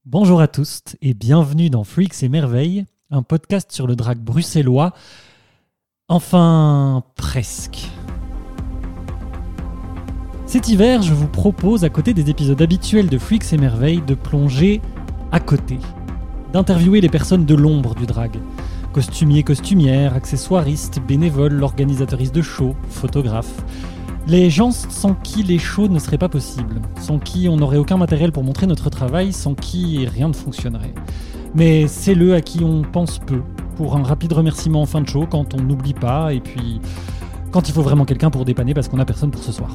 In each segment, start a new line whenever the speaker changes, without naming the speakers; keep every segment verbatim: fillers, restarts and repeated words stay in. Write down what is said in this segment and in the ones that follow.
Bonjour à tous et bienvenue dans Freaks et Merveilles, un podcast sur le drag bruxellois. Enfin, presque. Cet hiver, je vous propose, à côté des épisodes habituels de Freaks et Merveilles, de plonger à côté, d'interviewer les personnes de l'ombre du drag. Costumiers, costumières, accessoiristes, bénévoles, organisateuristes de shows, photographes. Les gens sans qui les shows ne seraient pas possibles, sans qui on n'aurait aucun matériel pour montrer notre travail, sans qui rien ne fonctionnerait. Mais c'est eux à qui on pense peu, pour un rapide remerciement en fin de show quand on n'oublie pas, et puis quand il faut vraiment quelqu'un pour dépanner parce qu'on n'a personne pour ce soir.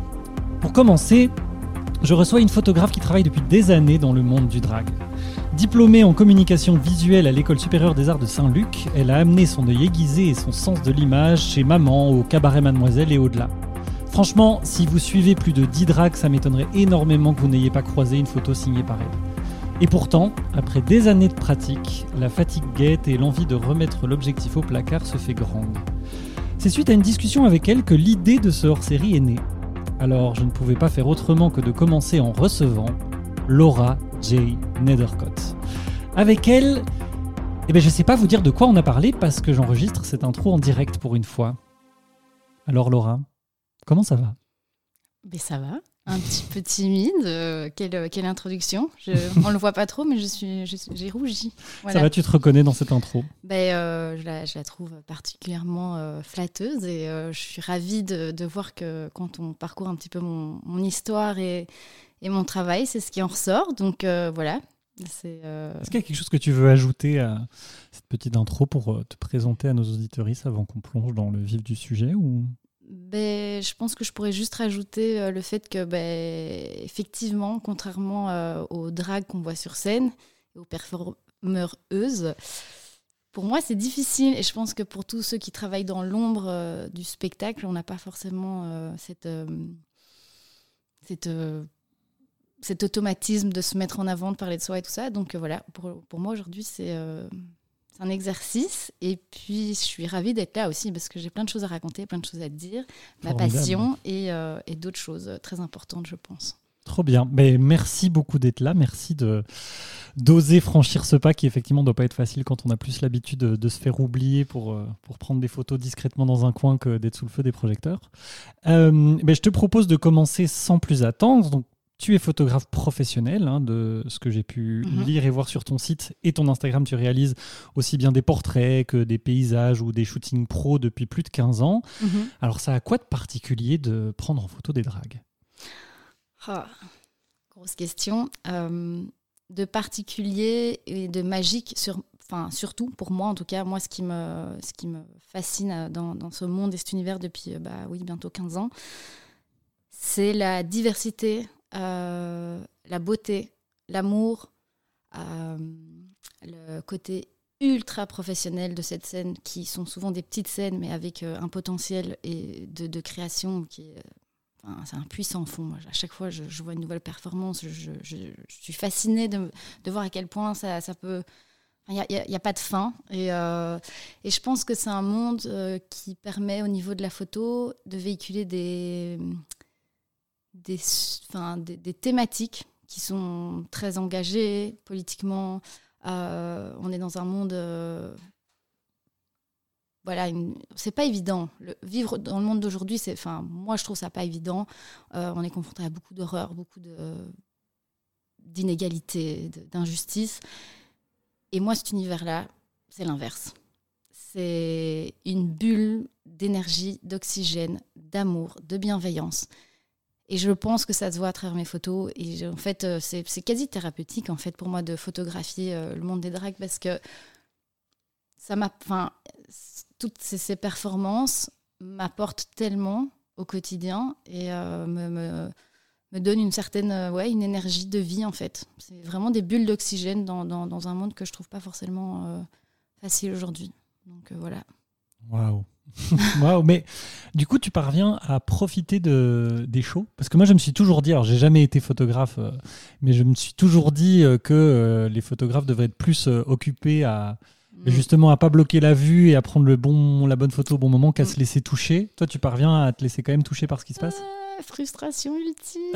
Pour commencer, je reçois une photographe qui travaille depuis des années dans le monde du drag. Diplômée en communication visuelle à l'École supérieure des arts de Saint-Luc, elle a amené son œil aiguisé et son sens de l'image chez Maman, au Cabaret Mademoiselle et au-delà. Franchement, si vous suivez plus de dix drags, ça m'étonnerait énormément que vous n'ayez pas croisé une photo signée par elle. Et pourtant, après des années de pratique, la fatigue guette et l'envie de remettre l'objectif au placard se fait grande. C'est suite à une discussion avec elle que l'idée de ce hors-série est née. Alors, je ne pouvais pas faire autrement que de commencer en recevant Laura J. Nethercott. Avec elle, eh ben, je ne sais pas vous dire de quoi on a parlé parce que j'enregistre cette intro en direct pour une fois. Alors Laura, comment ça va ?
Ben ça va, un petit peu timide. Euh, quelle, quelle introduction. Je, on ne le voit pas trop, mais je suis, je, j'ai rougi. Voilà.
Ça va, tu te reconnais dans cette intro ?
Ben, euh, je, la, je la trouve particulièrement euh, flatteuse et euh, je suis ravie de, de voir que quand on parcourt un petit peu mon, mon histoire et, et mon travail, c'est ce qui en ressort. Donc euh, voilà. C'est, euh...
Est-ce qu'il y a quelque chose que tu veux ajouter à cette petite intro pour euh, te présenter à nos auditeuristes avant qu'on plonge dans le vif du sujet ou...
Ben, je pense que je pourrais juste rajouter euh, le fait que, ben, effectivement, contrairement euh, aux drags qu'on voit sur scène, aux performeuses, pour moi, c'est difficile. Et je pense que pour tous ceux qui travaillent dans l'ombre euh, du spectacle, on n'a pas forcément euh, cette, euh, cette, euh, cet automatisme de se mettre en avant, de parler de soi et tout ça. Donc euh, voilà, pour, pour moi, aujourd'hui, c'est... Euh, C'est un exercice et puis je suis ravie d'être là aussi parce que j'ai plein de choses à raconter, plein de choses à dire, ma
Formidable.
passion et, euh, et d'autres choses très importantes, je pense.
Trop bien. Mais merci beaucoup d'être là. Merci de, d'oser franchir ce pas qui effectivement ne doit pas être facile quand on a plus l'habitude de, de se faire oublier pour, pour prendre des photos discrètement dans un coin que d'être sous le feu des projecteurs. Euh, mais je te propose de commencer sans plus attendre. Donc, tu es photographe professionnel, hein, de ce que j'ai pu mmh. lire et voir sur ton site et ton Instagram. Tu réalises aussi bien des portraits que des paysages ou des shootings pro depuis plus de quinze ans. Mmh. Alors, ça a quoi de particulier de prendre en photo des drags ?
Oh, grosse question. Euh, de particulier et de magique, sur, enfin, surtout pour moi en tout cas, moi ce qui me, ce qui me fascine dans, dans ce monde et cet univers depuis bah, oui, bientôt quinze ans, c'est la diversité. Euh, la beauté, l'amour, euh, le côté ultra professionnel de cette scène qui sont souvent des petites scènes mais avec euh, un potentiel et de, de création qui est, enfin, c'est un puissant fond. Moi, à chaque fois je, je vois une nouvelle performance, je, je, je, je suis fascinée de, de voir à quel point ça, ça peut... Il n'y a, a, a pas de fin et, euh, et je pense que c'est un monde euh, qui permet au niveau de la photo de véhiculer des... Des, enfin, des, des thématiques qui sont très engagées politiquement. Euh, on est dans un monde... Euh, voilà, une, c'est pas évident. Le, vivre dans le monde d'aujourd'hui, c'est, enfin, moi, je trouve ça pas évident. Euh, on est confronté à beaucoup d'horreurs, beaucoup de, d'inégalités, de, d'injustices. Et moi, cet univers-là, c'est l'inverse. C'est une bulle d'énergie, d'oxygène, d'amour, de bienveillance. Et je pense que ça se voit à travers mes photos. Et en fait, c'est, c'est quasi thérapeutique en fait, pour moi de photographier euh, le monde des drags parce que ça m'a, enfin, toutes ces, ces performances m'apportent tellement au quotidien et euh, me, me, me donnent une certaine euh, ouais, une énergie de vie en fait. C'est vraiment des bulles d'oxygène dans, dans, dans un monde que je trouve pas forcément euh, facile aujourd'hui. Donc euh, voilà.
Waouh. Waouh, mais du coup, tu parviens à profiter de, des shows ? Parce que moi, je me suis toujours dit, alors j'ai jamais été photographe, euh, mais je me suis toujours dit euh, que euh, les photographes devraient être plus euh, occupés à mmh. justement à pas bloquer la vue et à prendre le bon, la bonne photo au bon moment qu'à mmh. se laisser toucher. Toi, tu parviens à te laisser quand même toucher par ce qui se passe ?
euh, frustration ultime.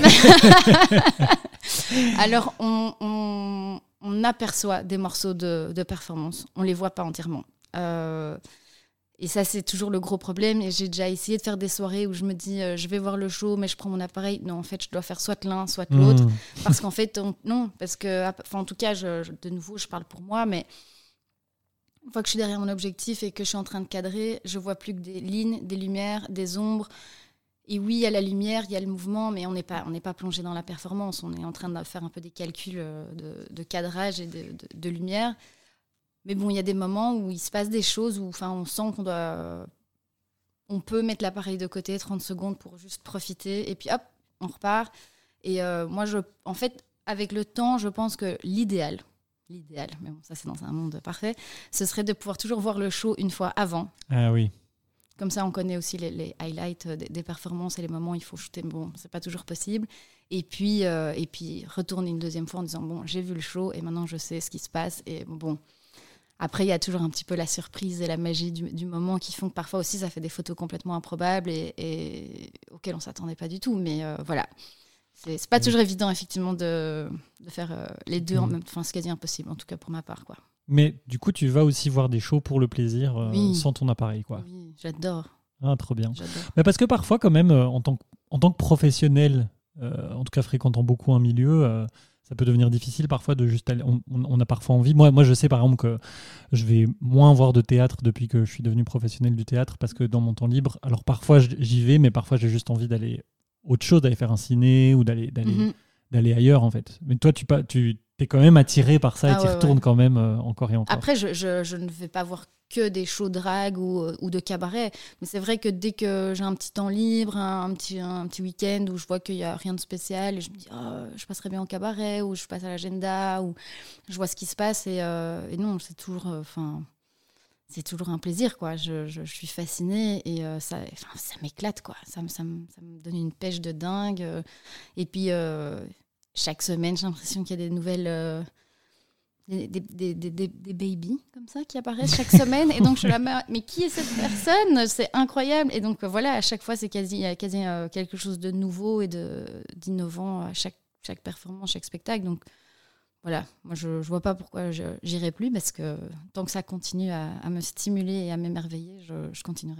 Alors, on, on, on aperçoit des morceaux de, de performance. On ne les voit pas entièrement. Euh, et ça, c'est toujours le gros problème. Et j'ai déjà essayé de faire des soirées où je me dis, euh, je vais voir le show, mais je prends mon appareil. Non, en fait, je dois faire soit l'un, soit l'autre. Mmh. Parce qu'en fait, on, non. Parce que, enfin, en tout cas, je, je, de nouveau, je parle pour moi, mais une fois que je suis derrière mon objectif et que je suis en train de cadrer, je vois plus que des lignes, des lumières, des ombres. Et oui, il y a la lumière, il y a le mouvement, mais on n'est pas, on n'est pas plongé dans la performance. On est en train de faire un peu des calculs de, de cadrage et de, de, de lumière. Mais bon, il y a des moments où il se passe des choses où on sent qu'on doit... On peut mettre l'appareil de côté trente secondes pour juste profiter. Et puis hop, on repart. Et euh, moi, je, en fait, avec le temps, je pense que l'idéal, l'idéal, mais bon, ça c'est dans un monde parfait, ce serait de pouvoir toujours voir le show une fois avant.
Ah oui.
Comme ça, on connaît aussi les, les highlights des, des performances et les moments où il faut shooter. Bon, c'est pas toujours possible. Et puis, euh, et puis retourner une deuxième fois en disant, bon, j'ai vu le show et maintenant je sais ce qui se passe. Et bon... Après, il y a toujours un petit peu la surprise et la magie du, du moment qui font que parfois aussi, ça fait des photos complètement improbables et, et auxquelles on ne s'attendait pas du tout. Mais euh, voilà, c'est, c'est pas toujours évident, effectivement, de, de faire euh, les deux en même temps. Enfin, c'est quasi impossible, en tout cas pour ma part, quoi.
Mais du coup, tu vas aussi voir des shows pour le plaisir euh, oui. sans ton appareil, quoi.
Oui, j'adore.
Ah, trop bien.
J'adore.
Mais parce que parfois, quand même, euh, en, tant que, en tant que professionnel, euh, en tout cas fréquentant beaucoup un milieu... Euh, ça peut devenir difficile parfois de juste aller... On, on a parfois envie... Moi, moi, je sais par exemple que je vais moins voir de théâtre depuis que je suis devenu professionnel du théâtre parce que dans mon temps libre, alors parfois j'y vais, mais parfois j'ai juste envie d'aller autre chose, d'aller faire un ciné ou d'aller, d'aller, mm-hmm. d'aller ailleurs en fait. Mais toi, tu, tu es quand même attiré par ça ah, et tu y ouais, retournes ouais. quand même euh, encore et encore.
Après, je, je, je ne vais pas voir que des shows drag ou, ou de cabaret. Mais c'est vrai que dès que j'ai un petit temps libre, un, un, petit, un petit week-end où je vois qu'il n'y a rien de spécial, et je me dis oh, je passerai bien au cabaret ou je passe à l'agenda ou je vois ce qui se passe. Et, euh, et non, c'est toujours, euh, c'est toujours un plaisir, quoi. Je, je, je suis fascinée et euh, ça, ça m'éclate, quoi. Ça, ça, me, ça me donne une pêche de dingue. Et puis, euh, chaque semaine, j'ai l'impression qu'il y a des nouvelles... Euh, Des, des, des, des, des babies comme ça qui apparaissent chaque semaine et donc je suis là mais qui est cette personne, c'est incroyable et donc voilà à chaque fois c'est quasi, quasi euh, quelque chose de nouveau et de, d'innovant à chaque, chaque performance, chaque spectacle donc voilà, moi je, je vois pas pourquoi je, j'irai plus parce que tant que ça continue à, à me stimuler et à m'émerveiller je, je continuerai.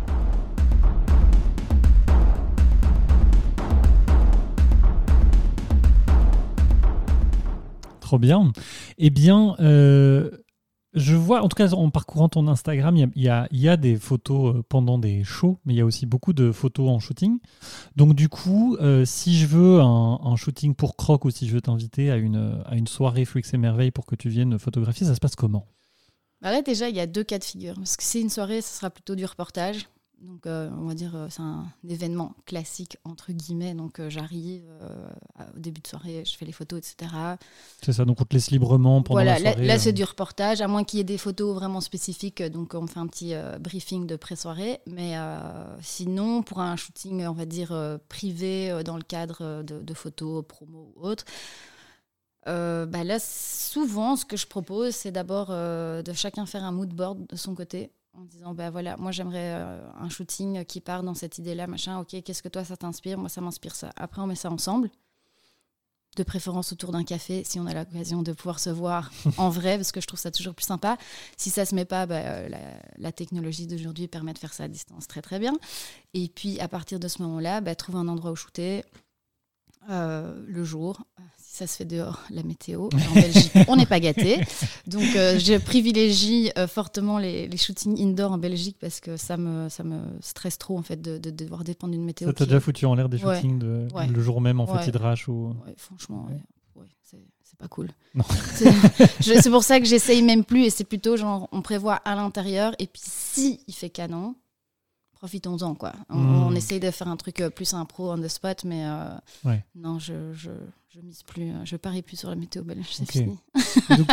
Trop bien. Eh bien, euh, je vois, en tout cas en parcourant ton Instagram, il y, y, y a des photos pendant des shows, mais il y a aussi beaucoup de photos en shooting. Donc du coup, euh, si je veux un, un shooting pour Croc ou si je veux t'inviter à une, à une soirée Freaks et Merveilles pour que tu viennes photographier, ça se passe comment ?
Bah là déjà, il y a deux cas de figure. Parce que c'est une soirée, ce sera plutôt du reportage. Donc, euh, on va dire, euh, c'est un événement classique, entre guillemets. Donc, euh, j'arrive euh, au début de soirée, je fais les photos, et cetera.
C'est ça, donc on te laisse librement pendant
voilà,
la soirée.
Là, là
euh...
c'est du reportage, à moins qu'il y ait des photos vraiment spécifiques. Donc, on fait un petit euh, briefing de pré-soirée. Mais euh, sinon, pour un shooting, on va dire, euh, privé, euh, dans le cadre de, de photos, promo ou autre, euh, bah là, souvent, ce que je propose, c'est d'abord euh, de chacun faire un mood board de son côté. En disant, ben voilà, moi j'aimerais euh, un shooting qui part dans cette idée-là, machin, ok, qu'est-ce que toi ça t'inspire ? Moi ça m'inspire ça. Après on met ça ensemble, de préférence autour d'un café, si on a l'occasion de pouvoir se voir en vrai, parce que je trouve ça toujours plus sympa. Si ça se met pas, ben, euh, la, la technologie d'aujourd'hui permet de faire ça à distance très très bien. Et puis à partir de ce moment-là, ben, trouver un endroit où shooter, euh, le jour. Ça se fait dehors, la météo. En Belgique, on n'est pas gâtés. Donc, euh, je privilégie euh, fortement les, les shootings indoor en Belgique parce que ça me, ça me stresse trop en fait, de, de, de devoir dépendre d'une météo.
Ça t'a qui... déjà foutu en l'air des shootings ouais. De,
ouais.
le jour même en
ouais.
fait hydrache ou...
ouais, franchement, ouais. Ouais, c'est, c'est pas cool. Non. C'est, je, c'est pour ça que j'essaye même plus et c'est plutôt genre on prévoit à l'intérieur et puis si il fait canon, profitons-en, quoi. On, mmh. on essaye de faire un truc plus impro on the spot, mais euh, ouais. non, je, je, je mise plus, je parie plus sur la météo belge, c'est okay. Fini.
Et donc,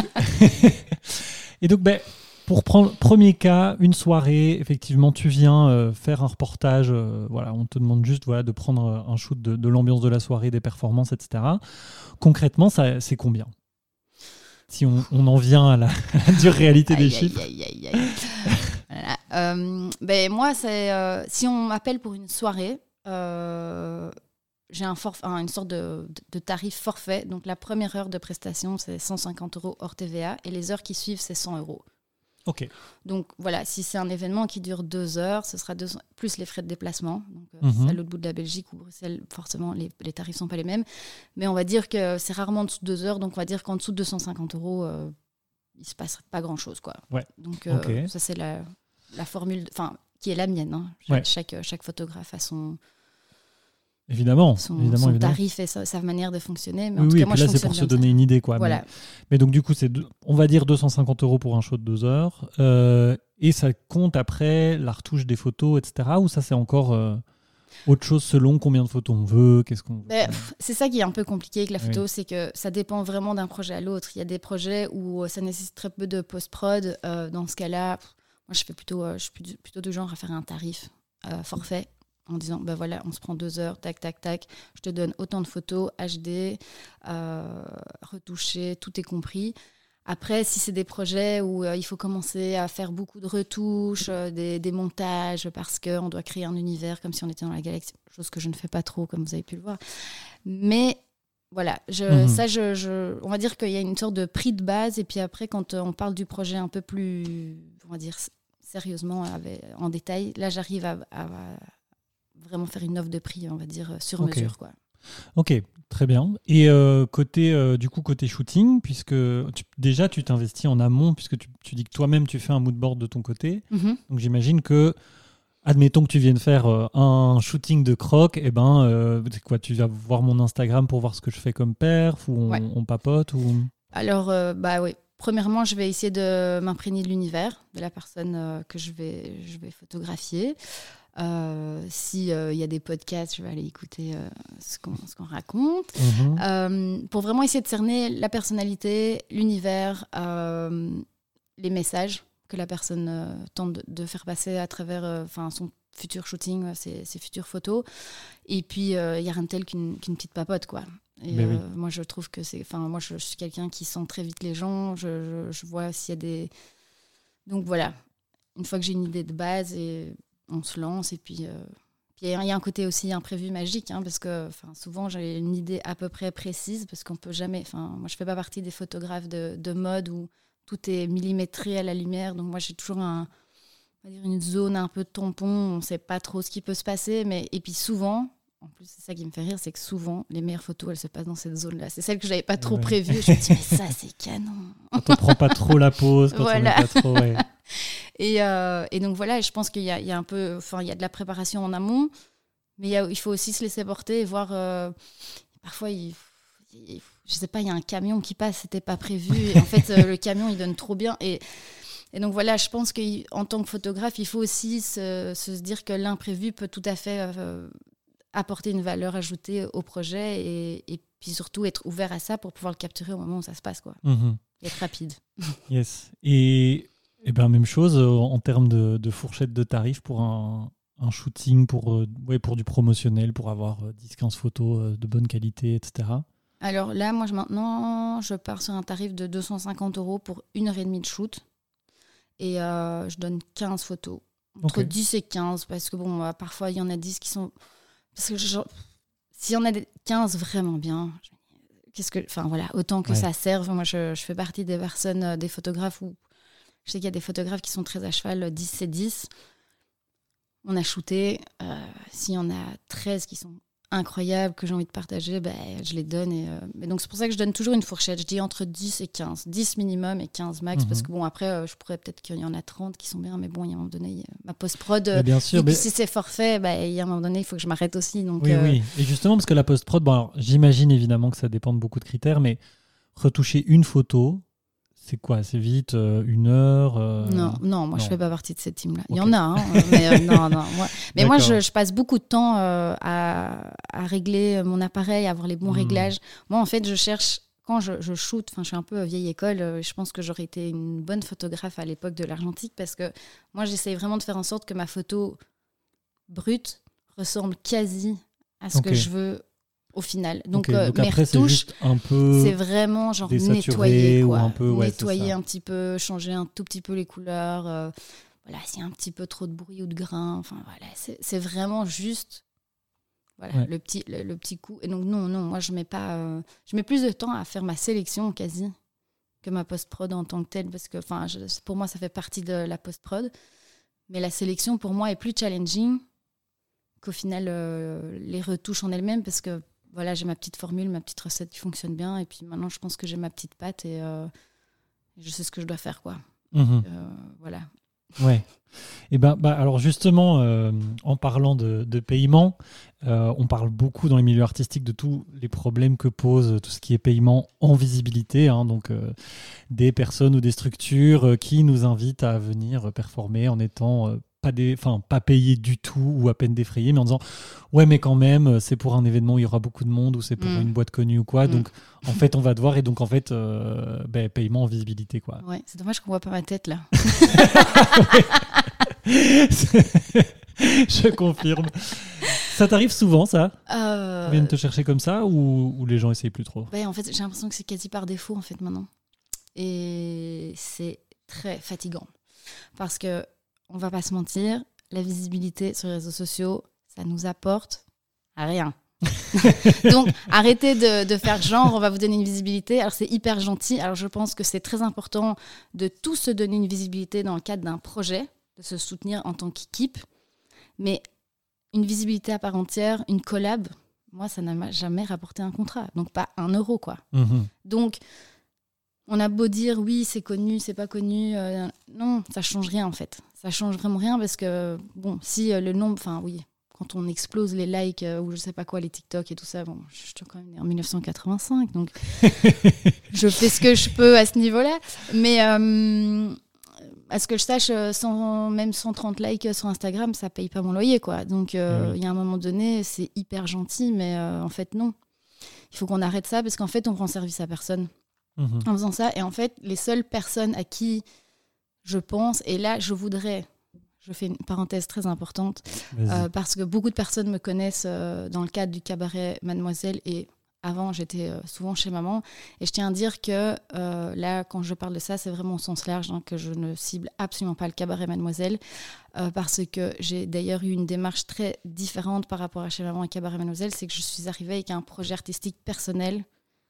et donc ben, pour prendre premier cas, une soirée, effectivement, tu viens euh, faire un reportage, euh, voilà, on te demande juste voilà, de prendre un shoot de, de l'ambiance de la soirée, des performances, et cetera. Concrètement, ça, c'est combien ? Si on, on en vient à la, à la dure réalité
aïe,
des
aïe,
chiffres.
Aïe, aïe, aïe. Voilà. Euh, ben moi, c'est, euh, si on m'appelle pour une soirée, euh, j'ai un forf- un, une sorte de, de, de tarif forfait. Donc, la première heure de prestation, c'est cent cinquante euros hors T V A. Et les heures qui suivent, c'est cent euros.
Ok.
Donc, voilà, si c'est un événement qui dure deux heures, ce sera deux cents, plus les frais de déplacement. Donc, euh,
Mhm.
si c'est à l'autre bout de la Belgique ou Bruxelles, forcément, les, les tarifs ne sont pas les mêmes. Mais on va dire que c'est rarement en dessous de deux heures. Donc, on va dire qu'en dessous de deux cent cinquante euros, euh, il ne se passe pas grand-chose, quoi.
Ouais.
Donc, euh,
Ok.
ça, c'est la, la formule, enfin, qui est la mienne. Hein.
Ouais.
Chaque, chaque photographe a son,
Évidemment,
son,
évidemment,
son
évidemment.
tarif et sa, sa manière de fonctionner. Mais
Oui,
en tout
oui,
cas,
et
moi,
puis
je
là, c'est
fonctionne
pour se
comme ça.
donner une idée, quoi.
Voilà.
Mais, mais donc, du coup, c'est, deux- on va dire deux cent cinquante euros pour un show de deux heures. Euh, et ça compte après la retouche des photos, et cetera. Ou ça, c'est encore euh, autre chose selon combien de photos on veut, qu'est-ce qu'on veut.
Ben, pff, c'est ça qui est un peu compliqué avec la photo,
Oui.
c'est que ça dépend vraiment d'un projet à l'autre. Il y a des projets où ça nécessite très peu de post-prod. Euh, dans ce cas-là, pff, moi, je fais plutôt, euh, je suis plutôt- plutôt du genre à faire un tarif euh, forfait en disant, ben voilà, on se prend deux heures, tac, tac, tac. Je te donne autant de photos, H D, euh, retouchées, tout est compris. Après, si c'est des projets où euh, il faut commencer à faire beaucoup de retouches, euh, des, des montages, parce qu'on doit créer un univers comme si on était dans la galaxie, chose que je ne fais pas trop, comme vous avez pu le voir. Mais voilà, je,
Mhm.
ça, je, je, on va dire qu'il y a une sorte de prix de base. Et puis après, quand euh, on parle du projet un peu plus, on va dire, s- sérieusement, avec, en détail, là, j'arrive à, à- à vraiment faire une offre de prix, on va dire, euh, sur
Ok.
mesure, quoi.
Ok, très bien. Et euh, côté, euh, du coup, côté shooting, puisque tu- déjà, tu t'investis en amont, puisque tu, tu dis que toi-même, tu fais un mood board de ton côté.
Mhm.
Donc, j'imagine que, admettons que tu viennes faire euh, un shooting de croc, et ben, euh, c'est quoi, tu vas voir mon Instagram pour voir ce que je fais comme perf, ou on,
Ouais.
on papote, ou...
Alors, euh, bah oui. Premièrement, je vais essayer de m'imprégner de l'univers de la personne euh, que je vais, je vais photographier. Euh, S'il y a des podcasts, je vais aller écouter euh, ce qu'on ce qu'on raconte.
Mhm.
Euh, pour vraiment essayer de cerner la personnalité, l'univers, euh, les messages que la personne euh, tente de, de faire passer à travers euh, enfin, son futur shooting, euh, ses, ses futures photos. Et puis, il euh, n'y a rien de tel qu'une qu'une petite papote, quoi. Et
Ben oui.
euh, moi, je trouve que c'est... Enfin, moi, je, je suis quelqu'un qui sent très vite les gens. Je, je, je vois s'il y a des... Donc, voilà. Une fois que j'ai une idée de base, et on se lance. Et puis, euh, puis il y a un côté aussi imprévu magique, hein, parce que souvent, j'ai une idée à peu près précise, parce qu'on peut jamais... Enfin, moi, je fais pas partie des photographes de, de mode où tout est millimétré à la lumière. Donc, moi, j'ai toujours un, on va dire une zone un peu de tampon. On sait pas trop ce qui peut se passer. Mais... Et puis, souvent... En plus, c'est ça qui me fait rire, c'est que souvent, les meilleures photos, elles se passent dans cette zone-là. C'est celle que je n'avais pas trop
Ouais.
prévue. Je me dis, mais ça, c'est canon.
Quand on prend pas trop la pause, quand
Voilà.
on n'est pas trop... Ouais.
Et, euh, et donc, voilà, je pense qu'il y a, il y a un peu... Enfin, il y a de la préparation en amont, mais il, y a, il faut aussi se laisser porter et voir... Euh, parfois, il, il, je sais pas, il y a un camion qui passe, c'était pas prévu. Et en fait, euh, le camion, il donne trop bien. Et... Et donc voilà, je pense qu'en tant que photographe, il faut aussi se, se dire que l'imprévu peut tout à fait... Euh, apporter une valeur ajoutée au projet et, et puis surtout être ouvert à ça pour pouvoir le capturer au moment où ça se passe, quoi.
Mhm.
Et être rapide.
Yes. Et, et ben même chose euh, en termes de, de fourchette de tarifs pour un, un shooting, pour, euh, ouais, pour du promotionnel, pour avoir euh, dix quinze photos euh, de bonne qualité, et cetera.
Alors là, moi, je, maintenant, je pars sur un tarif de deux cent cinquante euros pour une heure et demie de shoot. Et euh, je donne quinze photos. Entre
Ok.
dix et quinze, parce que bon, euh, parfois, il y en a dix qui sont... Parce que je... s'il y en a des quinze vraiment bien, qu'est-ce que... Enfin voilà, autant que
Ouais.
ça serve. Moi, je, je fais partie des personnes, euh, des photographes où... Je sais qu'il y a des photographes qui sont très à cheval, dix c'est dix. On a shooté. Euh, S'il y en a treize qui sont incroyables, que j'ai envie de partager, ben, je les donne. Et, euh, mais donc, c'est pour ça que je donne toujours une fourchette. Je dis entre dix et quinze. dix minimum et quinze max.
Mhm.
Parce que bon, après, euh, je pourrais peut-être qu'il y en a trente qui sont bien. Mais bon, il y a un moment donné, il y a ma post-prod...
Mais bien sûr.
Puis
mais-
si c'est forfait, bah, il y a un moment donné, il faut que je m'arrête aussi. Donc,
Oui,
euh,
oui. Et justement, parce que la post-prod, bon, alors, j'imagine évidemment que ça dépend de beaucoup de critères, mais retoucher une photo, c'est quoi? C'est vite euh, une heure euh,
Non, non, moi
non.
je fais pas partie de cette team-là. Il y
Ok.
en a, hein, mais euh, non, non. Moi, mais moi,
D'accord.
je, je passe beaucoup de temps euh, à, à régler mon appareil, à avoir les bons
Hmm.
réglages. Moi, en fait, je cherche quand je, je shoot. Enfin, je suis un peu vieille école. euh, Je pense que j'aurais été une bonne photographe à l'époque de l'argentique parce que moi, j'essaye vraiment de faire en sorte que ma photo brute ressemble quasi à ce
Ok.
que je veux au final. Donc,
Ok,
euh,
donc
mes
après, c'est
retouches,
juste un peu...
c'est vraiment genre
désaturé
nettoyer,
ou
quoi.
un peu, ouais, c'est
nettoyer
ça.
un petit peu, changer un tout petit peu les couleurs. euh, voilà, s'il y a un petit peu trop de bruit ou de grain. Enfin, voilà, c'est c'est vraiment juste voilà, ouais. le, petit, le, le petit coup. Et donc, non, non, moi, je mets pas... Euh, je mets plus de temps à faire ma sélection, quasi, que ma post-prod en tant que telle, parce que, enfin, pour moi, ça fait partie de la post-prod. Mais la sélection, pour moi, est plus challenging qu'au final, euh, les retouches en elles-mêmes, parce que, voilà, j'ai ma petite formule, ma petite recette qui fonctionne bien, et puis maintenant, je pense que j'ai ma petite patte, et euh, je sais ce que je dois faire, quoi.
Mmh.
Donc, euh, voilà.
Ouais. Et ben, bah, alors justement, euh, en parlant de, de paiement, euh, on parle beaucoup dans les milieux artistiques de tous les problèmes que pose tout ce qui est paiement en visibilité, hein, donc euh, des personnes ou des structures euh, qui nous invitent à venir performer en étant euh, pas, des, pas payés du tout ou à peine défrayés, mais en disant ouais, mais quand même, c'est pour un événement où il y aura beaucoup de monde ou c'est pour mmh. une boîte connue ou quoi, mmh. donc en fait on va devoir, et donc en fait euh, ben, paiement en visibilité, quoi.
Ouais, c'est dommage qu'on voit pas ma tête là.
Je confirme. Ça t'arrive souvent, ça
euh...
Ils viennent te chercher comme ça, ou, ou les gens essayent plus trop?
Ouais, en fait, j'ai l'impression que c'est quasi par défaut en fait maintenant, et c'est très fatigant parce que on va pas se mentir, la visibilité sur les réseaux sociaux, ça nous apporte à rien. Donc arrêtez de, de faire genre on va vous donner une visibilité. Alors c'est hyper gentil, alors je pense que c'est très important de tous se donner une visibilité dans le cadre d'un projet, de se soutenir en tant qu'équipe, mais une visibilité à part entière, une collab, moi ça n'a jamais rapporté un contrat, donc pas un euro, quoi. Mmh. Donc on a beau dire oui c'est connu, c'est pas connu, euh, non, ça change rien en fait, ça change vraiment rien, parce que bon, si euh, le nombre, enfin oui, quand on explose les likes euh, ou je sais pas quoi, les TikTok et tout ça, bon, je suis quand même née en dix-neuf cent quatre-vingt-cinq, donc je fais ce que je peux à ce niveau-là, mais euh, à ce que je sache, cent, même cent trente likes sur Instagram, ça paye pas mon loyer, quoi. Donc il euh, oui. y a un moment donné, c'est hyper gentil, mais euh, en fait non, il faut qu'on arrête ça, parce qu'en fait on rend service à personne. Mmh. En faisant ça, et en fait les seules personnes à qui je pense, et là je voudrais, je fais une parenthèse très importante, euh, parce que beaucoup de personnes me connaissent euh, dans le cadre du cabaret Mademoiselle, et avant j'étais euh, souvent chez maman, et je tiens à dire que euh, là quand je parle de ça, c'est vraiment au sens large, hein, que je ne cible absolument pas le cabaret Mademoiselle, euh, parce que j'ai d'ailleurs eu une démarche très différente par rapport à chez maman et cabaret Mademoiselle, c'est que je suis arrivée avec un projet artistique personnel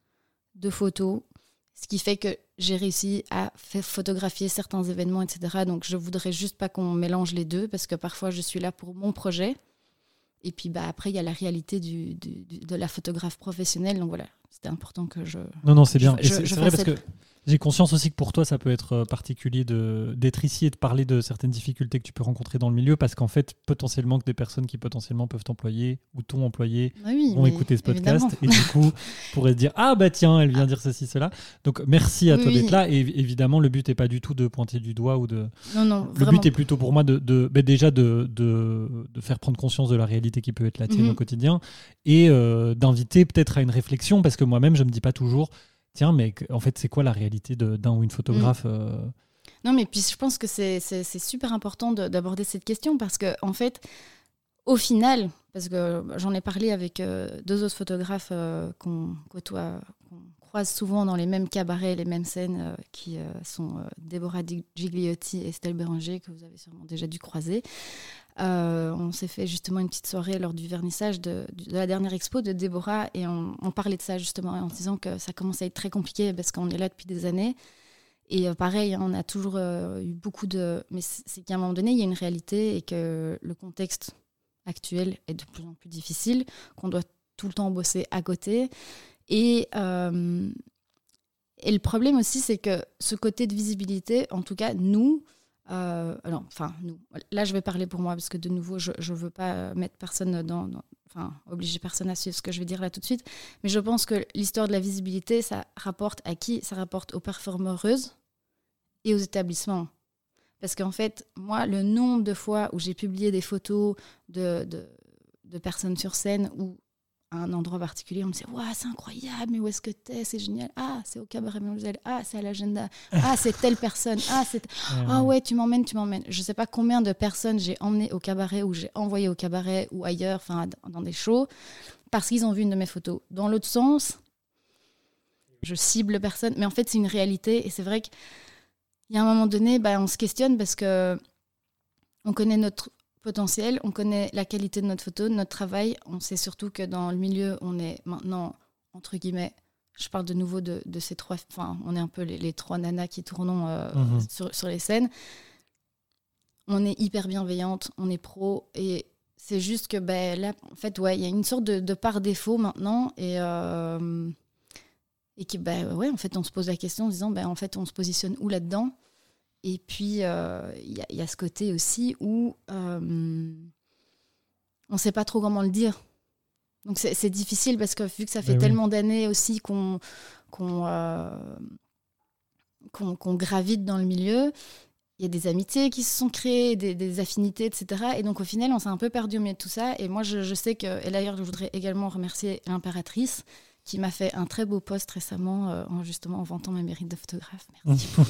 de photos, ce qui fait que j'ai réussi à faire photographier certains événements, et cetera. Donc, je ne voudrais juste pas qu'on mélange les deux, parce que parfois, je suis là pour mon projet. Et puis, bah, après, il y a la réalité du, du, du, de la photographe professionnelle. Donc, voilà, c'était important que je...
Non, non, c'est bien.
Je,
et c'est,
je,
c'est
je
vrai, parce
cette...
que j'ai conscience aussi que pour toi, ça peut être particulier de, d'être ici et de parler de certaines difficultés que tu peux rencontrer dans le milieu, parce qu'en fait, potentiellement, que des personnes qui potentiellement peuvent t'employer ou t'ont employé
oui,
vont écouter ce podcast, évidemment. Et du coup, pourraient se dire « Ah, bah tiens, elle vient dire ceci, cela ». Donc, merci à oui, toi oui. d'être là. Et évidemment, le but n'est pas du tout de pointer du doigt ou de...
Non, non,
Le but est plutôt pour moi de, de, bah, déjà de, de, de faire prendre conscience de la réalité qui peut être la tienne mm-hmm. au quotidien, et euh, d'inviter peut-être à une réflexion, parce que moi-même, je ne me dis pas toujours... Tiens, mais en fait, c'est quoi la réalité de, d'un ou une photographe mmh. euh...
Non, mais puis je pense que c'est, c'est, c'est super important de, d'aborder cette question, parce que, en fait, au final, parce que j'en ai parlé avec euh, deux autres photographes euh, qu'on côtoie, qu'on croise souvent dans les mêmes cabarets, les mêmes scènes, euh, qui euh, sont euh, Déborah Gigliotti et Estelle Béranger, que vous avez sûrement déjà dû croiser. Euh, on s'est fait justement une petite soirée lors du vernissage de, de la dernière expo de Déborah, et on, on parlait de ça justement en disant que ça commence à être très compliqué parce qu'on est là depuis des années, et euh, pareil, hein, on a toujours euh, eu beaucoup de... Mais c'est, c'est qu'à un moment donné, il y a une réalité, et que le contexte actuel est de plus en plus difficile, qu'on doit tout le temps bosser à côté, et, euh, et le problème aussi, c'est que ce côté de visibilité, en tout cas nous, Euh, alors, enfin, nous. Là, je vais parler pour moi, parce que de nouveau, je ne veux pas mettre personne dans, dans... Enfin, obliger personne à suivre ce que je vais dire là tout de suite. Mais je pense que l'histoire de la visibilité, ça rapporte à qui ? Ça rapporte aux performeuses et aux établissements. Parce qu'en fait, moi, le nombre de fois où j'ai publié des photos de, de, de personnes sur scène où à un endroit particulier, on me disait « Waouh, c'est incroyable, mais où est-ce que t'es ? C'est génial. Ah, c'est au cabaret Mademoiselle. Ah, c'est à l'agenda. Ah, c'est telle personne. Ah, c'est... Ah ouais, tu m'emmènes, tu m'emmènes. » Je ne sais pas combien de personnes j'ai emmenées au cabaret, ou j'ai envoyé au cabaret, ou ailleurs, enfin, dans des shows, parce qu'ils ont vu une de mes photos. Dans l'autre sens, je cible personne, mais en fait, c'est une réalité. Et c'est vrai qu'il y a un moment donné, bah, on se questionne, parce que on connaît notre potentiel, on connaît la qualité de notre photo, de notre travail. On sait surtout que dans le milieu, on est maintenant, entre guillemets, je parle de nouveau de, de ces trois... Enfin, on est un peu les, les trois nanas qui tournons euh, mmh. sur, sur les scènes. On est hyper bienveillante, on est pro, et c'est juste que ben, là, en fait, ouais, il y a une sorte de, de par défaut maintenant, et, euh, et que, ben, ouais, en fait, on se pose la question en disant, ben, en fait, on se positionne où là-dedans ? Et puis, il euh, y, y a ce côté aussi où euh, on ne sait pas trop comment le dire. Donc, c'est, c'est difficile parce que vu que ça fait mais tellement oui. d'années aussi qu'on, qu'on, euh, qu'on, qu'on gravite dans le milieu, il y a des amitiés qui se sont créées, des, des affinités, et cetera. Et donc, au final, on s'est un peu perdu au milieu de tout ça. Et moi, je, je sais que... Et d'ailleurs, je voudrais également remercier l'impératrice qui m'a fait un très beau post récemment, euh, en, justement en vantant mes mérites de photographe. Merci beaucoup.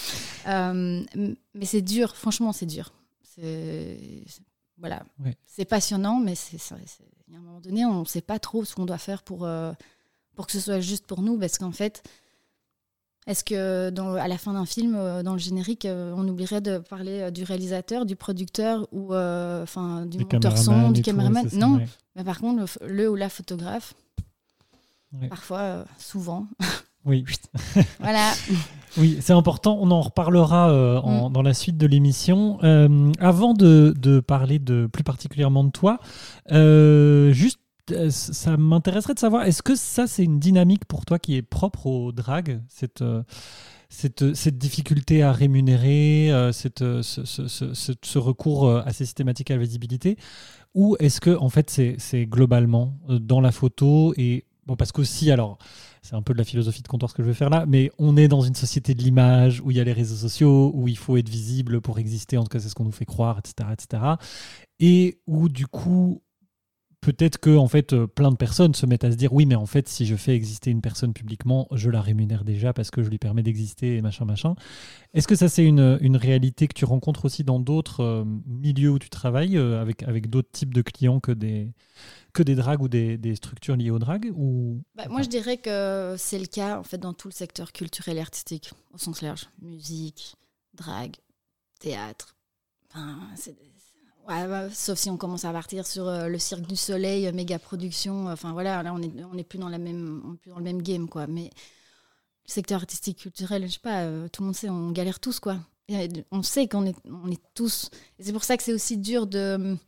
euh, mais c'est dur, franchement, c'est dur. C'est, c'est, voilà. Ouais. C'est passionnant, mais c'est, c'est, c'est, il y a un moment donné, on ne sait pas trop ce qu'on doit faire pour, euh, pour que ce soit juste pour nous, parce qu'en fait... Est-ce que dans, à la fin d'un film, euh, dans le générique, euh, on oublierait de parler euh, du réalisateur, du producteur ou euh, du des monteur son, du caméraman ? Non, ouais. Mais par contre, le, le ou la photographe, ouais. parfois, euh, souvent.
Oui.
Voilà.
Oui, c'est important. On en reparlera euh, en, mm. dans la suite de l'émission. Euh, avant de, de parler de, plus particulièrement de toi, euh, juste ça m'intéresserait de savoir, est-ce que ça, c'est une dynamique pour toi qui est propre au drag, cette, cette, cette difficulté à rémunérer, cette, ce, ce, ce, ce recours assez systématique à la visibilité, ou est-ce que, en fait, c'est, c'est globalement dans la photo et bon, parce qu'aussi, alors, c'est un peu de la philosophie de comptoir ce que je vais faire là, mais on est dans une société de l'image où il y a les réseaux sociaux, où il faut être visible pour exister, en tout cas, c'est ce qu'on nous fait croire, et cetera, et cetera, et où, du coup, peut-être que en fait, plein de personnes se mettent à se dire oui, mais en fait, si je fais exister une personne publiquement, je la rémunère déjà parce que je lui permets d'exister et machin, machin. Est-ce que ça, c'est une, une réalité que tu rencontres aussi dans d'autres euh, milieux où tu travailles, euh, avec, avec d'autres types de clients que des, que des drags ou des, des structures liées au drag ou...
bah, moi, je dirais que c'est le cas en fait, dans tout le secteur culturel et artistique, au sens large. Musique, drag, théâtre. Enfin, c'est... Ouais, bah, sauf si on commence à partir sur euh, le Cirque du Soleil, euh, méga production. Enfin euh, voilà, là on est on est plus dans la même, on est plus dans le même game quoi. Mais le secteur artistique culturel, je sais pas, euh, tout le monde sait, on galère tous quoi. Et on sait qu'on est on est tous. Et c'est pour ça que c'est aussi dur de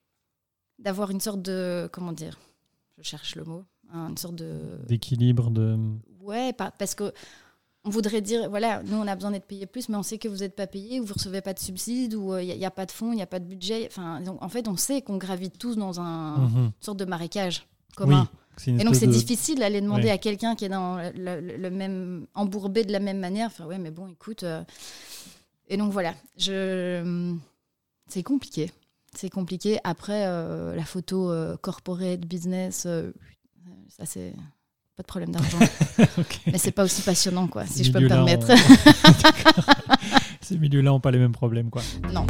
d'avoir une sorte de comment dire, je cherche le mot, hein, une sorte de
d'équilibre de.
Ouais, pas, parce que. On voudrait dire, voilà, nous, on a besoin d'être payés plus, mais on sait que vous n'êtes pas payés, ou vous ne recevez pas de subsides, ou il euh, n'y a, a pas de fonds, il n'y a pas de budget. Enfin, donc, en fait, on sait qu'on gravite tous dans un, mm-hmm. une sorte de marécage commun. Oui, et donc, c'est de... difficile d'aller demander ouais. à quelqu'un qui est dans le, le, le même, embourbé de la même manière. Enfin, ouais, mais bon, écoute. Euh... Et donc, voilà. Je... C'est compliqué. C'est compliqué. Après, euh, la photo euh, corporate, business, euh, ça, c'est... pas de problème d'argent. Okay. Mais c'est pas aussi passionnant, quoi, si je peux me permettre.
On... Ces milieux-là n'ont pas les mêmes problèmes, quoi.
Non.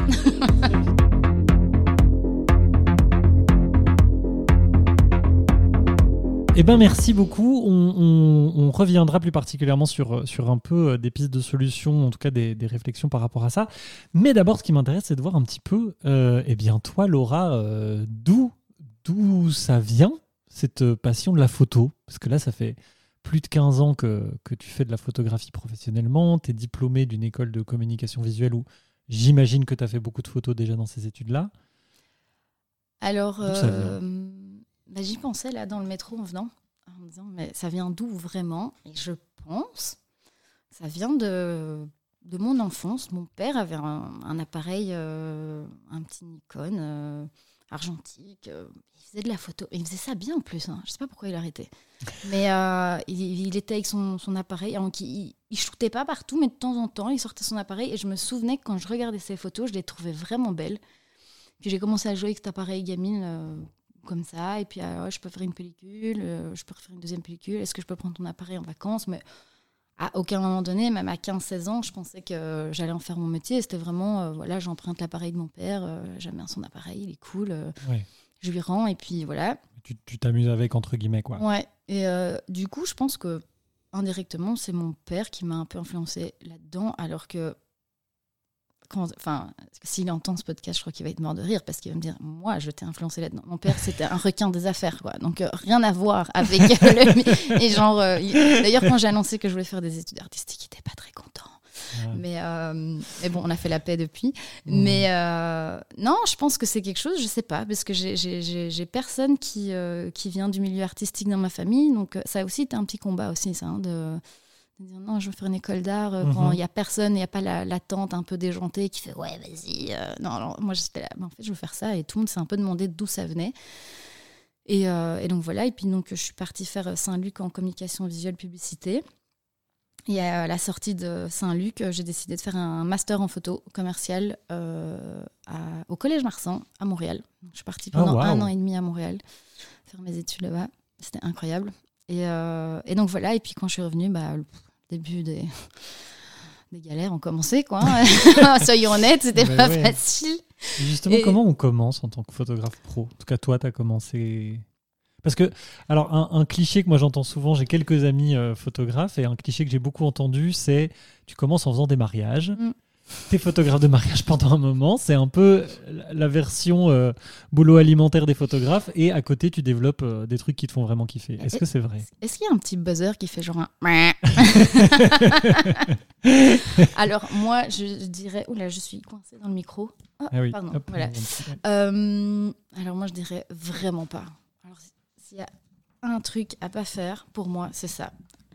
Eh ben, merci beaucoup. On, on, on reviendra plus particulièrement sur, sur un peu des pistes de solutions, en tout cas des, des réflexions par rapport à ça. Mais d'abord, ce qui m'intéresse, c'est de voir un petit peu, euh, eh bien, toi, Laura, euh, d'où, d'où ça vient, cette passion de la photo? Parce que là, ça fait plus de quinze ans que, que tu fais de la photographie professionnellement. Tu es diplômée d'une école de communication visuelle où j'imagine que tu as fait beaucoup de photos déjà dans ces études-là.
Alors, euh, bah, j'y pensais là dans le métro en venant, en me disant, mais ça vient d'où vraiment? Et je pense, ça vient de, de mon enfance. Mon père avait un, un appareil, euh, un petit Nikon euh, argentique. Euh, il faisait de la photo. Et il faisait ça bien en plus. Hein. Je ne sais pas pourquoi il a arrêté. Mais euh, il, il était avec son, son appareil. Donc il ne shootait pas partout, mais de temps en temps, il sortait son appareil. Et je me souvenais que quand je regardais ses photos, je les trouvais vraiment belles. Puis j'ai commencé à jouer avec cet appareil gamine euh, comme ça. Et puis euh, ouais, je peux faire une pellicule, euh, je peux refaire une deuxième pellicule. Est-ce que je peux prendre ton appareil en vacances? Mais à aucun moment donné, même à quinze seize ans, je pensais que j'allais en faire mon métier. C'était vraiment, euh, voilà, j'emprunte l'appareil de mon père. Euh, j'aime bien son appareil, il est cool. Euh, ouais. Je lui rends et puis voilà.
Tu, tu t'amuses avec, entre guillemets, quoi.
Ouais. Et euh, du coup, je pense que indirectement, c'est mon père qui m'a un peu influencée là-dedans, alors que quand, enfin, s'il entend ce podcast, je crois qu'il va être mort de rire parce qu'il va me dire, moi, je t'ai influencé là-dedans. Mon père, c'était un requin des affaires, quoi. Donc, euh, rien à voir avec le... Et genre, euh, il... d'ailleurs, quand j'ai annoncé que je voulais faire des études artistiques, il n'était pas très content. Ouais. Mais, euh, mais bon, on a fait la paix depuis. Mmh. Mais euh, non, je pense que c'est quelque chose, je ne sais pas, parce que j'ai, j'ai, j'ai, j'ai personne qui, euh, qui vient du milieu artistique dans ma famille. Donc, ça a aussi été un petit combat aussi, ça, hein, de... dire non, je veux faire une école d'art euh, mm-hmm. quand il n'y a personne, il n'y a pas la, la tante un peu déjantée qui fait ouais, vas-y. Euh, non, alors, moi j'étais là, mais en fait, je veux faire ça et tout le monde s'est un peu demandé d'où ça venait. Et, euh, et donc voilà, et puis donc, je suis partie faire Saint-Luc en communication visuelle publicité. Et à la sortie de Saint-Luc, j'ai décidé de faire un master en photo commerciale euh, à, au Collège Marsan à Montréal. Donc, je suis partie pendant oh, wow. un an et demi à Montréal faire mes études là-bas. C'était incroyable. Et, euh, et donc voilà, et puis quand je suis revenue, bah, le début des, des galères ont commencé, quoi. Soyons honnêtes, c'était bah pas ouais. facile.
Et justement, et... comment on commence en tant que photographe pro ? En tout cas, toi, tu as commencé... Parce que, alors, un, un cliché que moi j'entends souvent, j'ai quelques amis euh, photographes, et un cliché que j'ai beaucoup entendu, c'est tu commences en faisant des mariages. Mm. T'es photographe de mariage pendant un moment, c'est un peu la version euh, boulot alimentaire des photographes, et à côté tu développes euh, des trucs qui te font vraiment kiffer. Est-ce que c'est vrai ?
Est-ce qu'il y a un petit buzzer qui fait genre un... Alors moi je dirais... Oula, je suis coincée dans le micro. Oh, ah oui. Pardon, hop, voilà. Euh, alors moi je dirais vraiment pas. Alors s'il y a un truc à pas faire, pour moi c'est ça.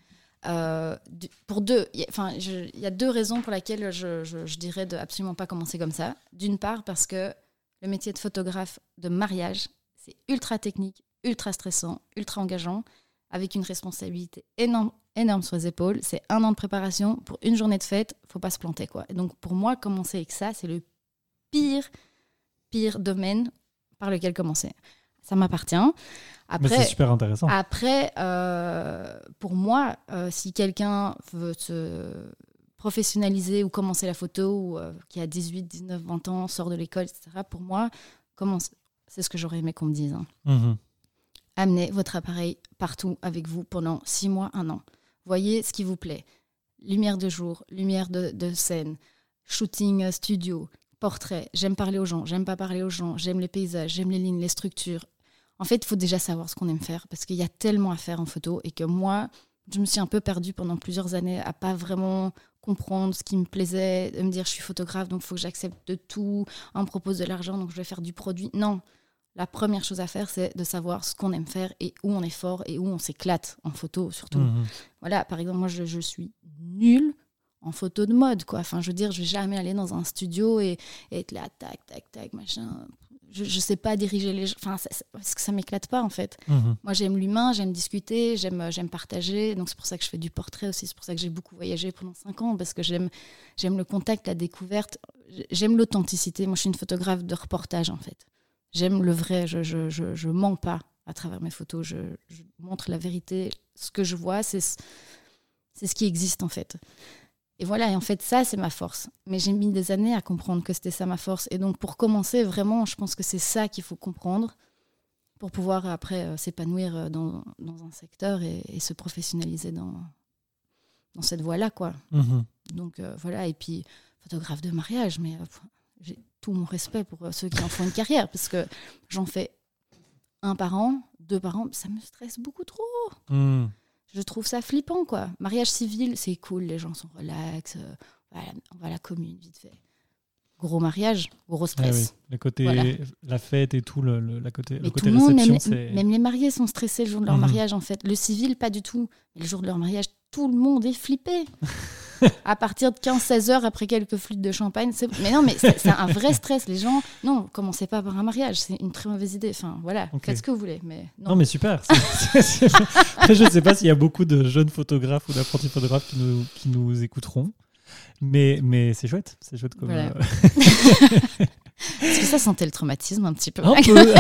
Euh, du, pour deux, il y, y a deux raisons pour lesquelles je, je, je dirais de absolument pas commencer comme ça. D'une part, parce que le métier de photographe de mariage, c'est ultra technique, ultra stressant, ultra engageant, avec une responsabilité énorme, énorme sur les épaules. C'est un an de préparation pour une journée de fête, faut pas se planter, quoi. Et donc pour moi, commencer avec ça, c'est le pire, pire domaine par lequel commencer. Ça m'appartient. Après,
mais c'est super intéressant.
Après, euh, pour moi, euh, si quelqu'un veut se professionnaliser ou commencer la photo, ou euh, qui a dix-huit, dix-neuf, vingt ans, sort de l'école, et cetera, pour moi, commence... c'est ce que j'aurais aimé qu'on me dise. Hein. Mm-hmm. Amenez votre appareil partout avec vous pendant six mois, un an. Voyez ce qui vous plaît. Lumière de jour, lumière de, de scène, shooting studio, portrait. J'aime parler aux gens, j'aime pas parler aux gens, j'aime les paysages, j'aime les lignes, les structures. En fait, il faut déjà savoir ce qu'on aime faire parce qu'il y a tellement à faire en photo et que moi, je me suis un peu perdue pendant plusieurs années à pas vraiment comprendre ce qui me plaisait, de me dire je suis photographe, donc il faut que j'accepte de tout, on me propose de l'argent, donc je vais faire du produit. Non, la première chose à faire, c'est de savoir ce qu'on aime faire et où on est fort et où on s'éclate en photo surtout. Mmh. Voilà, par exemple, moi, je, je suis nulle en photo de mode, quoi. Enfin, je veux dire, je vais jamais aller dans un studio et, et être là, tac, tac, tac, machin... Je ne sais pas diriger les gens, enfin, ça, ça, parce que ça ne m'éclate pas, en fait. Mmh. Moi, j'aime l'humain, j'aime discuter, j'aime, j'aime partager. Donc, c'est pour ça que je fais du portrait aussi. C'est pour ça que j'ai beaucoup voyagé pendant cinq ans, parce que j'aime, j'aime le contact, la découverte. J'aime l'authenticité. Moi, je suis une photographe de reportage, en fait. J'aime le vrai. Je ne je, je, je mens pas à travers mes photos. Je, je montre la vérité. Ce que je vois, c'est, c'est ce qui existe, en fait. Et voilà, et en fait, ça, c'est ma force. Mais j'ai mis des années à comprendre que c'était ça ma force. Et donc, pour commencer, vraiment, je pense que c'est ça qu'il faut comprendre pour pouvoir, après, euh, s'épanouir dans, dans un secteur et, et se professionnaliser dans, dans cette voie-là, quoi. Mmh. Donc, euh, voilà. Et puis, photographe de mariage, mais euh, j'ai tout mon respect pour euh, ceux qui en font une carrière, parce que j'en fais un par an, deux par an, ça me stresse beaucoup trop. Mmh. Je trouve ça flippant, quoi. Mariage civil, c'est cool, les gens sont relax, euh, on, va à la, on va à la commune, vite fait. Gros mariage, gros stress.
Ah oui. Le côté, voilà. La fête et tout, le, le, la côté,
mais
le côté
tout le monde,
réception,
même,
c'est...
même les mariés sont stressés le jour de leur mmh. mariage, en fait. Le civil, pas du tout. Mais le jour de leur mariage, tout le monde est flippé. À partir de quinze seize heures, après quelques flûtes de champagne, c'est... mais non, mais c'est, c'est un vrai stress. Les gens, non, commencez pas par un mariage, c'est une très mauvaise idée. Enfin, voilà, okay. Faites ce que vous voulez. Mais non.
non, mais super. C'est, c'est, c'est... Après, je ne sais pas s'il y a beaucoup de jeunes photographes ou d'apprentis photographes qui nous, qui nous écouteront, mais, mais c'est chouette. C'est chouette comme. Voilà.
Euh... Est-ce que ça sentait le traumatisme un petit peu?
Un peu.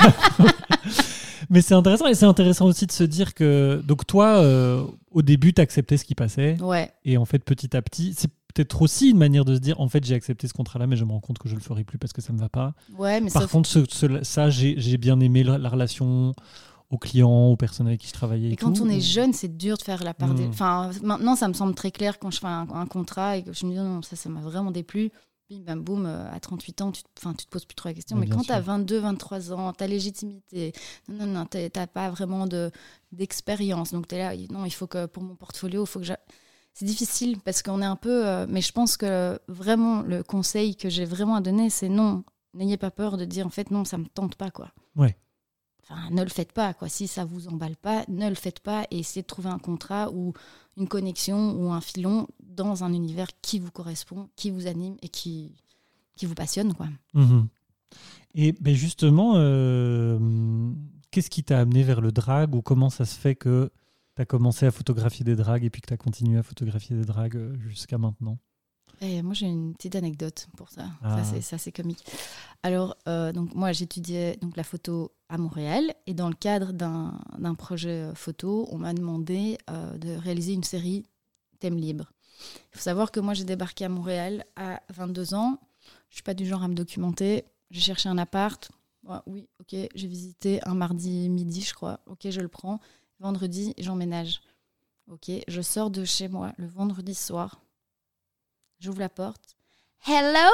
Mais c'est intéressant, et c'est intéressant aussi de se dire que donc toi, euh, au début, tu acceptais ce qui passait,
ouais.
Et en fait, petit à petit, c'est peut-être aussi une manière de se dire, en fait, j'ai accepté ce contrat-là, mais je me rends compte que je le ferai plus parce que ça me va pas.
Ouais, mais
Par
ça...
contre, ce, ce, ça, j'ai, j'ai bien aimé la, la relation aux clients, aux personnes avec qui je travaillais. Et, et
quand
tout.
on est jeune, c'est dur de faire la part mmh. des. Enfin, maintenant, ça me semble très clair quand je fais un, un contrat et que je me dis non, ça, ça m'a vraiment déplu. bim, bam, boum, à trente-huit ans, tu ne te poses plus trop la question.
Oui,
mais quand tu as
sûr.
vingt-deux, vingt-trois ans, tu as légitimité, non, non, non, tu n'as pas vraiment de, d'expérience. Donc, tu es là, non, il faut que pour mon portfolio, il faut que j'a... C'est difficile parce qu'on est un peu... Euh, mais je pense que vraiment, le conseil que j'ai vraiment à donner, c'est non, n'ayez pas peur de dire, en fait, non, ça ne me tente pas, quoi.
Ouais.
Enfin, ne le faites pas, quoi. Si ça ne vous emballe pas, ne le faites pas et essayez de trouver un contrat ou une connexion ou un filon dans un univers qui vous correspond, qui vous anime et qui, qui vous passionne, quoi.
Mmh. Et ben justement, euh, qu'est-ce qui t'a amené vers le drag ou comment ça se fait que tu as commencé à photographier des drags et puis que tu as continué à photographier des drags jusqu'à maintenant?
Et moi, j'ai une petite anecdote pour ça.
Ah.
Ça, c'est, ça, c'est comique. Alors, euh, donc, moi, j'étudiais donc, la photo à Montréal. Et dans le cadre d'un, d'un projet photo, on m'a demandé euh, de réaliser une série thème libre. Il faut savoir que moi, j'ai débarqué à Montréal à vingt-deux ans. Je ne suis pas du genre à me documenter. J'ai cherché un appart. Ouais, oui, ok. J'ai visité un mardi midi, je crois. Ok, je le prends. Vendredi, j'emménage. Ok, je sors de chez moi le vendredi soir. J'ouvre la porte. Hello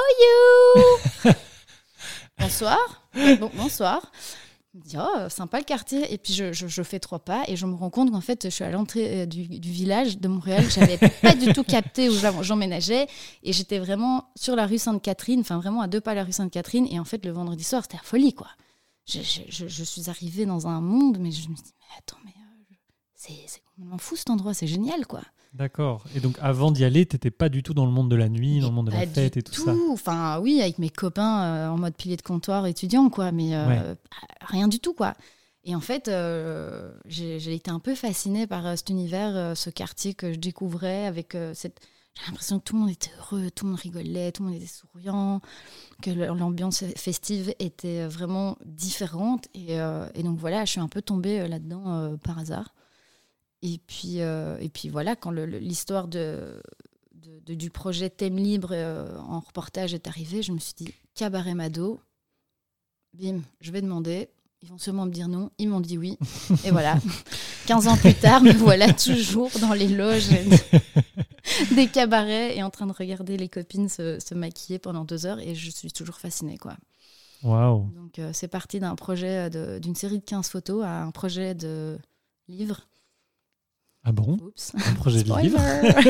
you. Bonsoir. Bon, bonsoir. Je me dis, oh, sympa le quartier. Et puis, je, je, je fais trois pas et je me rends compte qu'en fait, je suis à l'entrée du, du village de Montréal. Je n'avais pas du tout capté où j'emménageais. Et j'étais vraiment sur la rue Sainte-Catherine, enfin vraiment à deux pas de la rue Sainte-Catherine. Et en fait, le vendredi soir, c'était la folie, quoi. Je, je, je, je suis arrivée dans un monde, mais je me suis dit, mais attends, mais euh, c'est, c'est complètement fou cet endroit, c'est génial, quoi.
D'accord. Et donc, avant d'y aller, tu n'étais pas du tout dans le monde de la nuit, dans le monde de la fête et tout,
tout
ça?
Enfin, oui, avec mes copains euh, en mode pilier de comptoir étudiant, quoi, mais euh,
Ouais.
rien du tout, quoi. Et en fait, euh, j'ai, j'ai été un peu fascinée par euh, cet univers, euh, ce quartier que je découvrais avec euh, cette... J'ai l'impression que tout le monde était heureux, tout le monde rigolait, tout le monde était souriant, que l'ambiance festive était vraiment différente. Et, euh, et donc voilà, je suis un peu tombée là-dedans euh, par hasard. Et puis, euh, et puis voilà, quand le, le, l'histoire de, de, de, du projet Thème Libre euh, en reportage est arrivée, je me suis dit, Cabaret Mado, bim, je vais demander. Ils vont sûrement me dire non. Ils m'ont dit oui. Et voilà, quinze ans plus tard, me voilà toujours dans les loges des cabarets et en train de regarder les copines se, se maquiller pendant deux heures. Et je suis toujours fascinée, quoi.
Waouh.
Donc, euh, c'est parti d'un projet de, d'une série de quinze photos à un projet de livre.
Ah bon?
Oups.
Un projet de livre.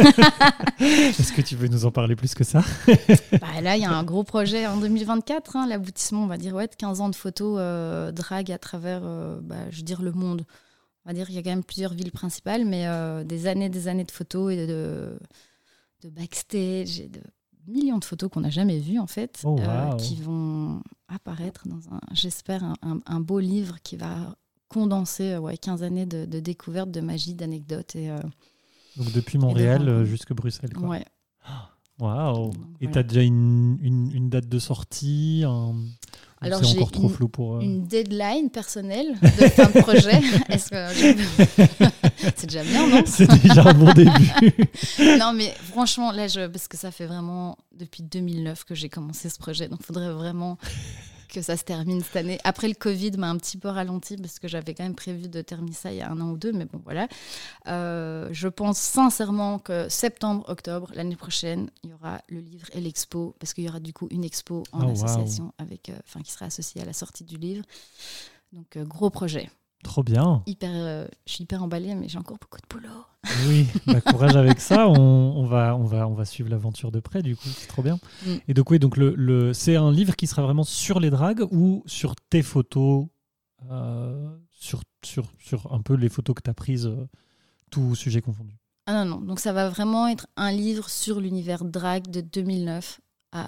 Est-ce que tu veux nous en parler plus que ça?
Bah là, il y a un gros projet en deux mille vingt-quatre, hein, l'aboutissement, on va dire, ouais, de quinze ans de photos euh, drag à travers, euh, bah, je veux dire, le monde. On va dire qu'il y a quand même plusieurs villes principales, mais euh, des années des années de photos et de, de backstage et de millions de photos qu'on n'a jamais vues, en fait,
oh, wow.
euh, qui vont apparaître dans, un, j'espère, un, un, un beau livre qui va condenser ouais, quinze années de, de découvertes, de magie, d'anecdotes. Et, euh,
Donc depuis Montréal euh, jusqu'à Bruxelles, quoi.
Ouais.
Waouh.
Donc,
Et
voilà.
tu as déjà une, une, une date de sortie un...
Alors,
c'est
j'ai
encore trop
une,
flou pour... Euh...
une deadline personnelle de fin de projet. Est-ce que je... C'est déjà bien, non?
C'est déjà un bon début.
Non, mais franchement, là, je... parce que ça fait vraiment depuis deux mille neuf que j'ai commencé ce projet. Donc, il faudrait vraiment que ça se termine cette année. Après, le Covid m'a un petit peu ralenti parce que j'avais quand même prévu de terminer ça il y a un an ou deux. Mais bon, voilà. Euh, je pense sincèrement que septembre, octobre, l'année prochaine, il y aura le livre et l'expo. Parce qu'il y aura du coup une expo en
oh,
association
wow.
avec, euh, enfin, qui sera associée à la sortie du livre. Donc, euh, gros projet.
Trop bien.
Hyper, euh, je suis hyper emballée, mais j'ai encore beaucoup de boulot.
Oui, bah, courage avec ça. On, on, va, on, va, on va suivre l'aventure de près, du coup. C'est trop bien. Mm. Et donc, oui, donc le, le, c'est un livre qui sera vraiment sur les dragues ou sur tes photos, euh, sur, sur, sur un peu les photos que tu as prises, euh, tout sujet confondu.
Ah non, non. Donc, ça va vraiment être un livre sur l'univers drague de deux mille neuf à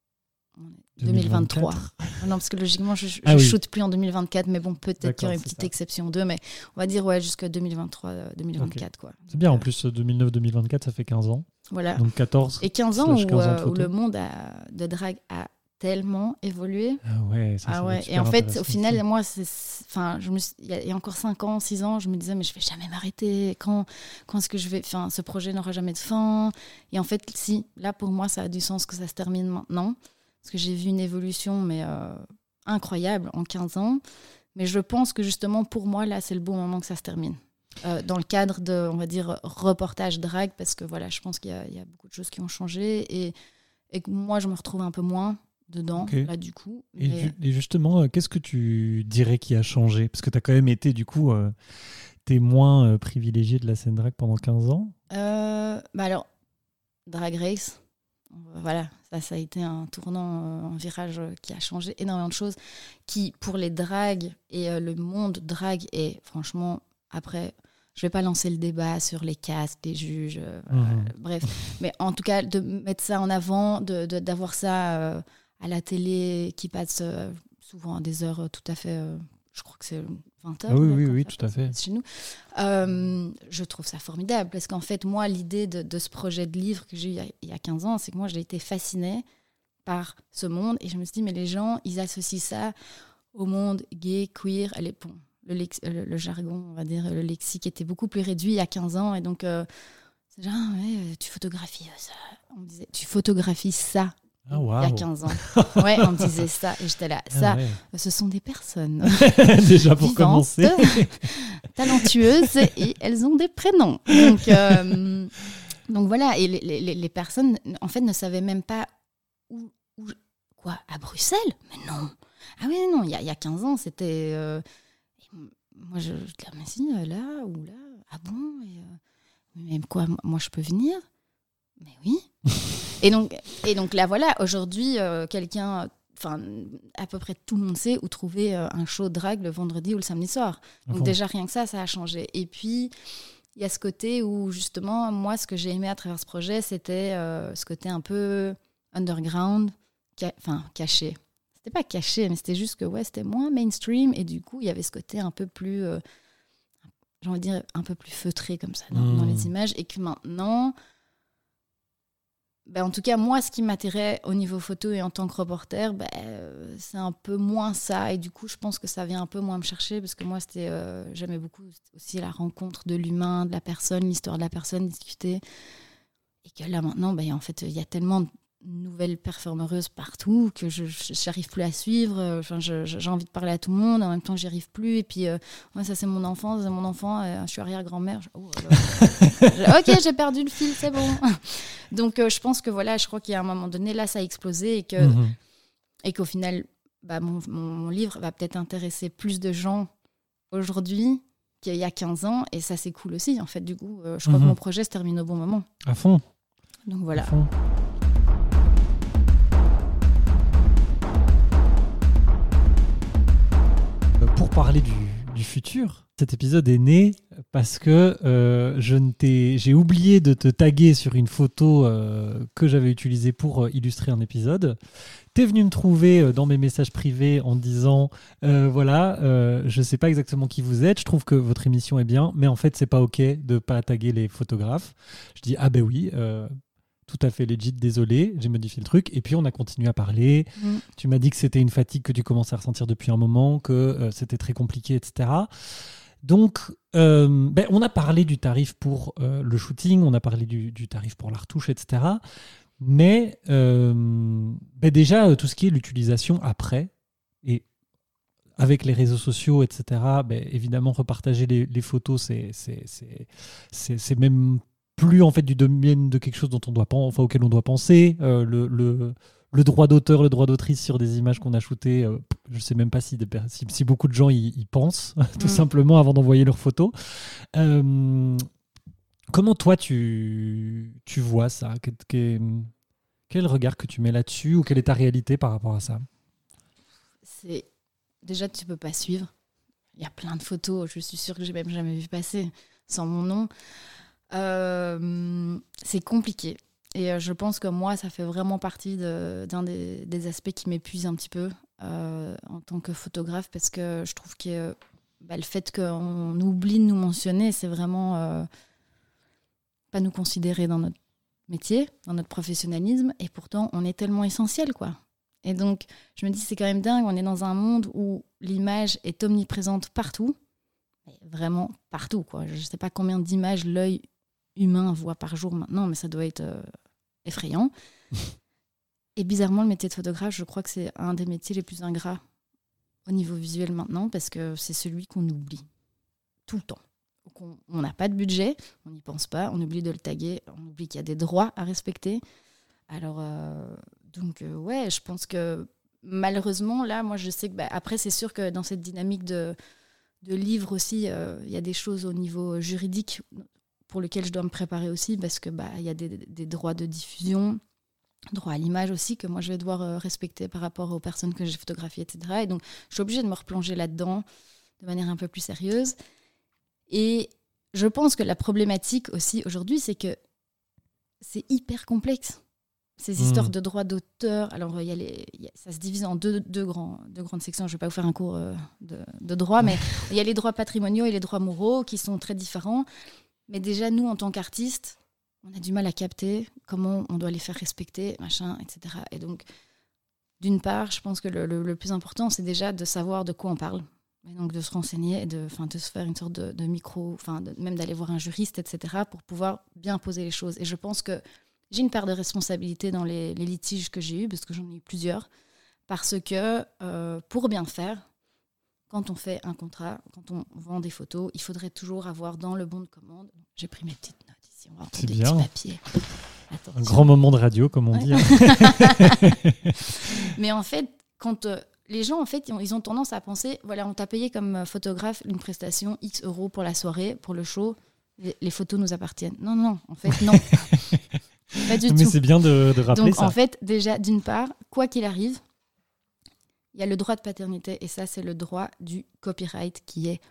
deux mille vingt-trois. Non, parce que logiquement, je ne ah, oui. shoote plus en deux mille vingt-quatre, mais bon, peut-être D'accord, qu'il y aura une petite ça. exception d'eux, mais on va dire ouais, jusqu'à deux mille vingt-trois deux mille vingt-quatre. Okay. Quoi.
C'est bien, en plus, deux mille neuf deux mille vingt-quatre, ça fait quinze ans.
Voilà.
Donc quatorze.
Et quinze ans, où, quinze ans où le monde a, de drague a tellement évolué.
Ah ouais, ça,
ah
ça
ouais. Et en fait, au final, moi, enfin, je me suis, il, y a, il y a encore cinq ans, six ans, je me disais, mais je ne vais jamais m'arrêter. Quand, quand est-ce que je vais... Enfin, ce projet n'aura jamais de fin. Et en fait, si, là, pour moi, ça a du sens que ça se termine maintenant. Parce que j'ai vu une évolution, mais euh, incroyable en quinze ans. Mais je pense que justement, pour moi, là, c'est le bon moment que ça se termine. Euh, dans le cadre de, on va dire, reportage drague, parce que voilà, je pense qu'il y a, il y a beaucoup de choses qui ont changé. Et, et que moi, je me retrouve un peu moins dedans,
okay.
là, du coup.
Et,
mais...
ju- et justement, qu'est-ce que tu dirais qui a changé ? Parce que tu as quand même été, du coup, euh, témoin euh, privilégié de la scène drag pendant quinze ans.
Euh, bah alors, Drag Race, voilà, ça, ça a été un tournant, euh, un virage qui a changé énormément de choses, qui, pour les drags et euh, le monde drag, est franchement, après, je vais pas lancer le débat sur les castes, les juges, euh,
Mmh.
euh, bref, mais en tout cas, de mettre ça en avant, de, de, d'avoir ça euh, à la télé, qui passe euh, souvent à des heures tout à fait, euh, je crois que c'est vingt heures.
Ah oui, oui, oui, tout à fait.
Chez nous. Euh, je trouve ça formidable parce qu'en fait, moi, l'idée de, de ce projet de livre que j'ai eu il y a, il y a quinze ans, c'est que moi, j'ai été fascinée par ce monde et je me suis dit, mais les gens, ils associent ça au monde gay, queer. Allez, bon, le, lex, le, le jargon, on va dire, le lexique était beaucoup plus réduit il y a quinze ans et donc, euh, c'est genre, ah, ouais, tu photographies ça. On me disait, tu photographies ça.
Ah, wow.
Il y a quinze ans. Ouais, on me disait ça. Et j'étais là. Ça,
ah ouais.
ce sont des personnes.
Déjà pour
vivantes,
commencer.
talentueuses et elles ont des prénoms. Donc, euh, donc voilà. Et les, les, les personnes, en fait, ne savaient même pas où. où quoi, à Bruxelles ? Mais non. Ah oui, non, il y a, il y a quinze ans, c'était. Euh, moi, je, je disais, mais si, là ou là. Ah bon et, euh, mais quoi, moi, je peux venir ? Mais oui. et, donc, et donc là, voilà, aujourd'hui, euh, quelqu'un, enfin, à peu près tout le monde sait où trouver euh, un show drag le vendredi ou le samedi soir. Donc
Enfin.
déjà, rien que ça, ça a changé. Et puis, il y a ce côté où, justement, moi, ce que j'ai aimé à travers ce projet, c'était euh, ce côté un peu underground, ca- enfin, caché. C'était pas caché, mais c'était juste que, ouais, c'était moins mainstream. Et du coup, il y avait ce côté un peu plus, euh, j'ai envie de dire, un peu plus feutré comme ça dans,
mmh.
dans les images. Et que maintenant... Ben, en tout cas, moi, ce qui m'attirait au niveau photo et en tant que reporter, ben, euh, c'est un peu moins ça. Et du coup, je pense que ça vient un peu moins me chercher parce que moi, c'était, euh, j'aimais beaucoup aussi la rencontre de l'humain, de la personne, l'histoire de la personne, discuter. Et que là, maintenant, ben, en fait, il y a tellement de nouvelles performeuses partout que je n'arrive plus à suivre. Enfin, je, je, j'ai envie de parler à tout le monde, en même temps, j'y arrive plus. Et puis, euh, ouais, ça, c'est mon enfant, c'est mon enfant. Euh, je suis arrière-grand-mère. Je, oh, ok, j'ai perdu le fil, c'est bon. Donc, euh, je pense que voilà, je crois qu'il y a un moment donné, là, ça a explosé et, que, mmh. et qu'au final, bah, mon, mon, mon livre va peut-être intéresser plus de gens aujourd'hui qu'il y a quinze ans. Et ça, c'est cool aussi, en fait. Du coup, euh, je crois mmh. que mon projet se termine au bon moment.
À fond.
Donc, voilà.
À fond. Pour parler du, du futur, cet épisode est né parce que euh, je ne t'ai, j'ai oublié de te taguer sur une photo euh, que j'avais utilisée pour euh, illustrer un épisode. T'es venu me trouver euh, dans mes messages privés en disant euh, voilà, euh, je ne sais pas exactement qui vous êtes, je trouve que votre émission est bien, mais en fait, c'est pas OK de ne pas taguer les photographes. Je dis ah ben oui. Euh, Tout à fait legit, désolé, j'ai modifié le truc. Et puis, on a continué à parler. Mmh. Tu m'as dit que c'était une fatigue que tu commençais à ressentir depuis un moment, que euh, c'était très compliqué, et cetera. Donc, euh, ben, on a parlé du tarif pour euh, le shooting, on a parlé du, du tarif pour la retouche, et cetera. Mais euh, ben déjà, tout ce qui est l'utilisation après, et avec les réseaux sociaux, et cetera, ben, évidemment, repartager les, les photos, c'est, c'est, c'est, c'est, c'est même... plus en fait du domaine de quelque chose dont on doit pen- enfin, auquel on doit penser. Euh, le, le, le droit d'auteur, le droit d'autrice sur des images qu'on a shootées, euh, je ne sais même pas si, des, si, si beaucoup de gens y, y pensent, tout mmh. simplement, avant d'envoyer leurs photos. Euh, comment toi, tu, tu vois ça ? Quel, quel, quel regard que tu mets là-dessus ou quelle est ta réalité par rapport à ça ?
C'est... Déjà, tu ne peux pas suivre. Il y a plein de photos, je suis sûre que je n'ai même jamais vu passer sans mon nom. Euh, c'est compliqué et euh, je pense que moi ça fait vraiment partie de, d'un des, des aspects qui m'épuise un petit peu euh, en tant que photographe parce que je trouve que bah, le fait qu'on oublie de nous mentionner, c'est vraiment euh, pas nous considérer dans notre métier, dans notre professionnalisme, et pourtant on est tellement essentiel quoi. Et donc je me dis c'est quand même dingue, on est dans un monde où l'image est omniprésente partout, vraiment partout quoi. Je sais pas combien d'images l'œil humain voit par jour maintenant, mais ça doit être euh, effrayant. Et bizarrement, le métier de photographe, je crois que c'est un des métiers les plus ingrats au niveau visuel maintenant, parce que c'est celui qu'on oublie tout le temps. Donc on n'a pas de budget, on n'y pense pas, on oublie de le taguer, on oublie qu'il y a des droits à respecter. Alors, euh, donc, euh, ouais, je pense que malheureusement, là, moi, je sais que, bah, après, c'est sûr que dans cette dynamique de, de livre aussi, il euh, y a des choses au niveau juridique pour lesquelles je dois me préparer aussi, parce que bah, y a des, des droits de diffusion, droit à l'image aussi, que moi, je vais devoir euh, respecter par rapport aux personnes que j'ai photographiées, et cetera. Et donc, je suis obligée de me replonger là-dedans de manière un peu plus sérieuse. Et je pense que la problématique aussi aujourd'hui, c'est que c'est hyper complexe. Ces histoires mmh. de droits d'auteur, alors y a les, y a, ça se divise en deux, deux, grands, deux grandes sections. Je ne vais pas vous faire un cours euh, de, de droit, mais il y a les droits patrimoniaux et les droits moraux qui sont très différents. Mais déjà, nous, en tant qu'artistes, on a du mal à capter comment on doit les faire respecter, machin, et cetera. Et donc, d'une part, je pense que le, le, le plus important, c'est déjà de savoir de quoi on parle. Et donc, de se renseigner et de, de se faire une sorte de, de micro, de, même d'aller voir un juriste, et cetera, pour pouvoir bien poser les choses. Et je pense que j'ai une part de responsabilité dans les, les litiges que j'ai eus, parce que j'en ai eu plusieurs, parce que euh, pour bien faire, quand on fait un contrat, quand on vend des photos, il faudrait toujours avoir dans le bon de commande. J'ai pris mes petites notes ici, on va entendre des petits papiers. Attention.
Un grand moment de radio, comme on dit.
Mais en fait, quand euh, les gens, en fait, ils ont tendance à penser, voilà, on t'a payé comme photographe une prestation X euros pour la soirée, pour le show, les, les photos nous appartiennent. Non, non, en fait, non. Pas du
Mais
tout.
c'est bien de, de rappeler
Donc,
ça.
Donc, en fait, déjà, d'une part, quoi qu'il arrive, il y a le droit de paternité, et ça, c'est le droit du copyright qui est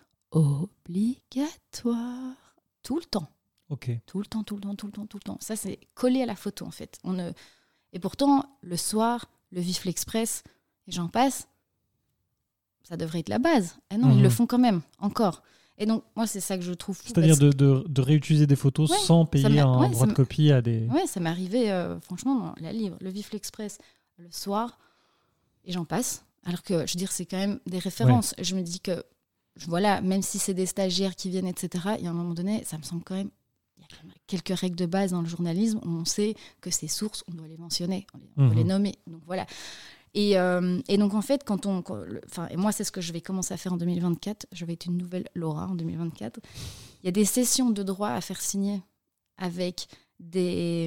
obligatoire tout le temps.
Ok.
Tout le temps, tout le temps, tout le temps, tout le temps. Ça, c'est collé à la photo, en fait. On ne... Et pourtant, le soir, le Vif l'Express, et j'en passe, ça devrait être la base. Et non, mmh. ils le font quand même, encore. Et donc, moi, c'est ça que je trouve fou.
C'est-à-dire
que...
de, de, de réutiliser des photos
ouais,
sans payer un
ouais,
droit de copie à des...
Oui, ça m'est arrivé, euh, franchement, dans la livre, le Vif l'Express, le soir, et j'en passe. Alors que, je veux dire, c'est quand même des références. Ouais. Je me dis que, voilà, même si c'est des stagiaires qui viennent, et cetera, il y a un moment donné, ça me semble quand même, il y a quand même quelques règles de base dans le journalisme où on sait que ces sources, on doit les mentionner, on, les, on mmh. doit les nommer. Donc, voilà. Et, euh, et donc, en fait, quand on... Enfin, et moi, c'est ce que je vais commencer à faire en deux mille vingt-quatre. Je vais être une nouvelle Laura en deux mille vingt-quatre. Il y a des sessions de droit à faire signer avec des,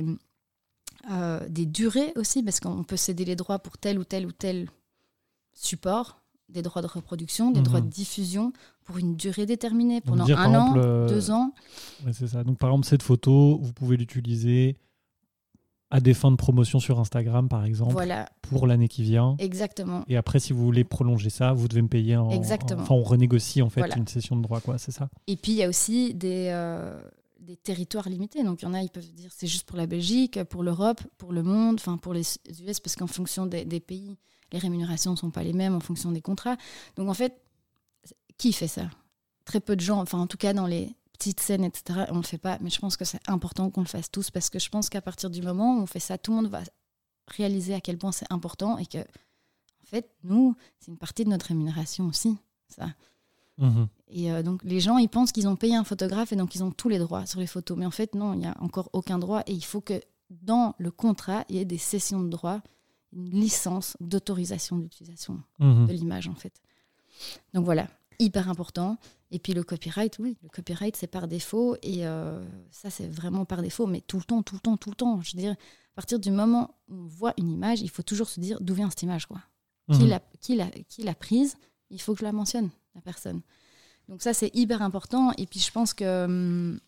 euh, des durées aussi, parce qu'on peut céder les droits pour tel ou tel ou tel support, des droits de reproduction, des mmh. droits de diffusion pour une durée déterminée, pendant dire, un an, exemple, euh... deux ans.
Ouais, c'est ça. Donc, par exemple, cette photo, vous pouvez l'utiliser à des fins de promotion sur Instagram, par exemple,
voilà.
pour l'année qui vient.
Exactement.
Et après, si vous voulez prolonger ça, vous devez me payer en...
Exactement.
En... Enfin, on renégocie, en fait,
voilà.
une session de droit, quoi, c'est ça.
Et puis, il y a aussi des, euh, des territoires limités. Donc, il y en a, ils peuvent dire c'est juste pour la Belgique, pour l'Europe, pour le monde, enfin, pour les U S, parce qu'en fonction des, des pays, les rémunérations ne sont pas les mêmes en fonction des contrats. Donc, en fait, qui fait ça ? Très peu de gens, enfin, en tout cas, dans les petites scènes, et cetera, on ne le fait pas. Mais je pense que c'est important qu'on le fasse tous, parce que je pense qu'à partir du moment où on fait ça, tout le monde va réaliser à quel point c'est important et que, en fait, nous, c'est une partie de notre rémunération aussi, ça. Mmh. Et euh, donc, les gens, ils pensent qu'ils ont payé un photographe et donc ils ont tous les droits sur les photos. Mais en fait, non, il n'y a encore aucun droit. Et il faut que dans le contrat, il y ait des cessions de droits, une licence d'autorisation d'utilisation mmh. de l'image, en fait. Donc voilà, hyper important. Et puis le copyright, oui, le copyright, c'est par défaut. Et euh, ça, c'est vraiment par défaut, mais tout le temps, tout le temps, tout le temps. Je veux dire, à partir du moment où on voit une image, il faut toujours se dire d'où vient cette image, quoi. Mmh. Qui l'a, qui l'a, qui l'a prise, il faut que je la mentionne, la personne. Donc ça, c'est hyper important. Et puis je pense que hum,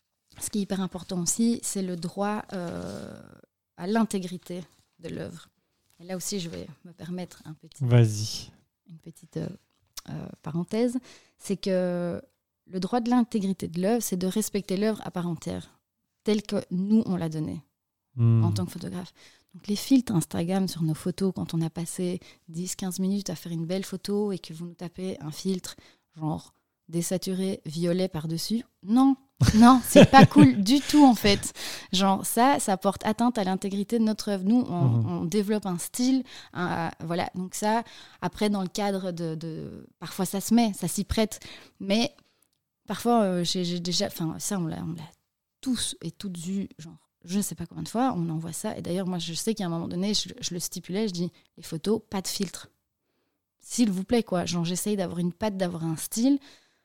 ce qui est hyper important aussi, c'est le droit euh, à l'intégrité de l'œuvre. Et là aussi, je vais me permettre un petit,
Vas-y.
une petite euh, euh, parenthèse. C'est que le droit de l'intégrité de l'œuvre, c'est de respecter l'œuvre à part entière, telle que nous, on l'a donnée mmh. en tant que photographe. Donc les filtres Instagram sur nos photos, quand on a passé dix à quinze minutes à faire une belle photo et que vous nous tapez un filtre genre désaturé, violet par-dessus, non, non, c'est pas cool du tout en fait. Genre ça, ça porte atteinte à l'intégrité de notre œuvre. Nous, on, mmh. on développe un style, un, voilà. Donc ça, après dans le cadre de, de, parfois ça se met, ça s'y prête, mais parfois euh, j'ai, j'ai déjà, enfin ça on l'a, on l'a tous et toutes vu, genre je ne sais pas combien de fois, on envoie ça. Et d'ailleurs moi je sais qu'à un moment donné, je, je le stipulais, je dis les photos, pas de filtre, s'il vous plaît quoi. Genre j'essaye d'avoir une patte, d'avoir un style.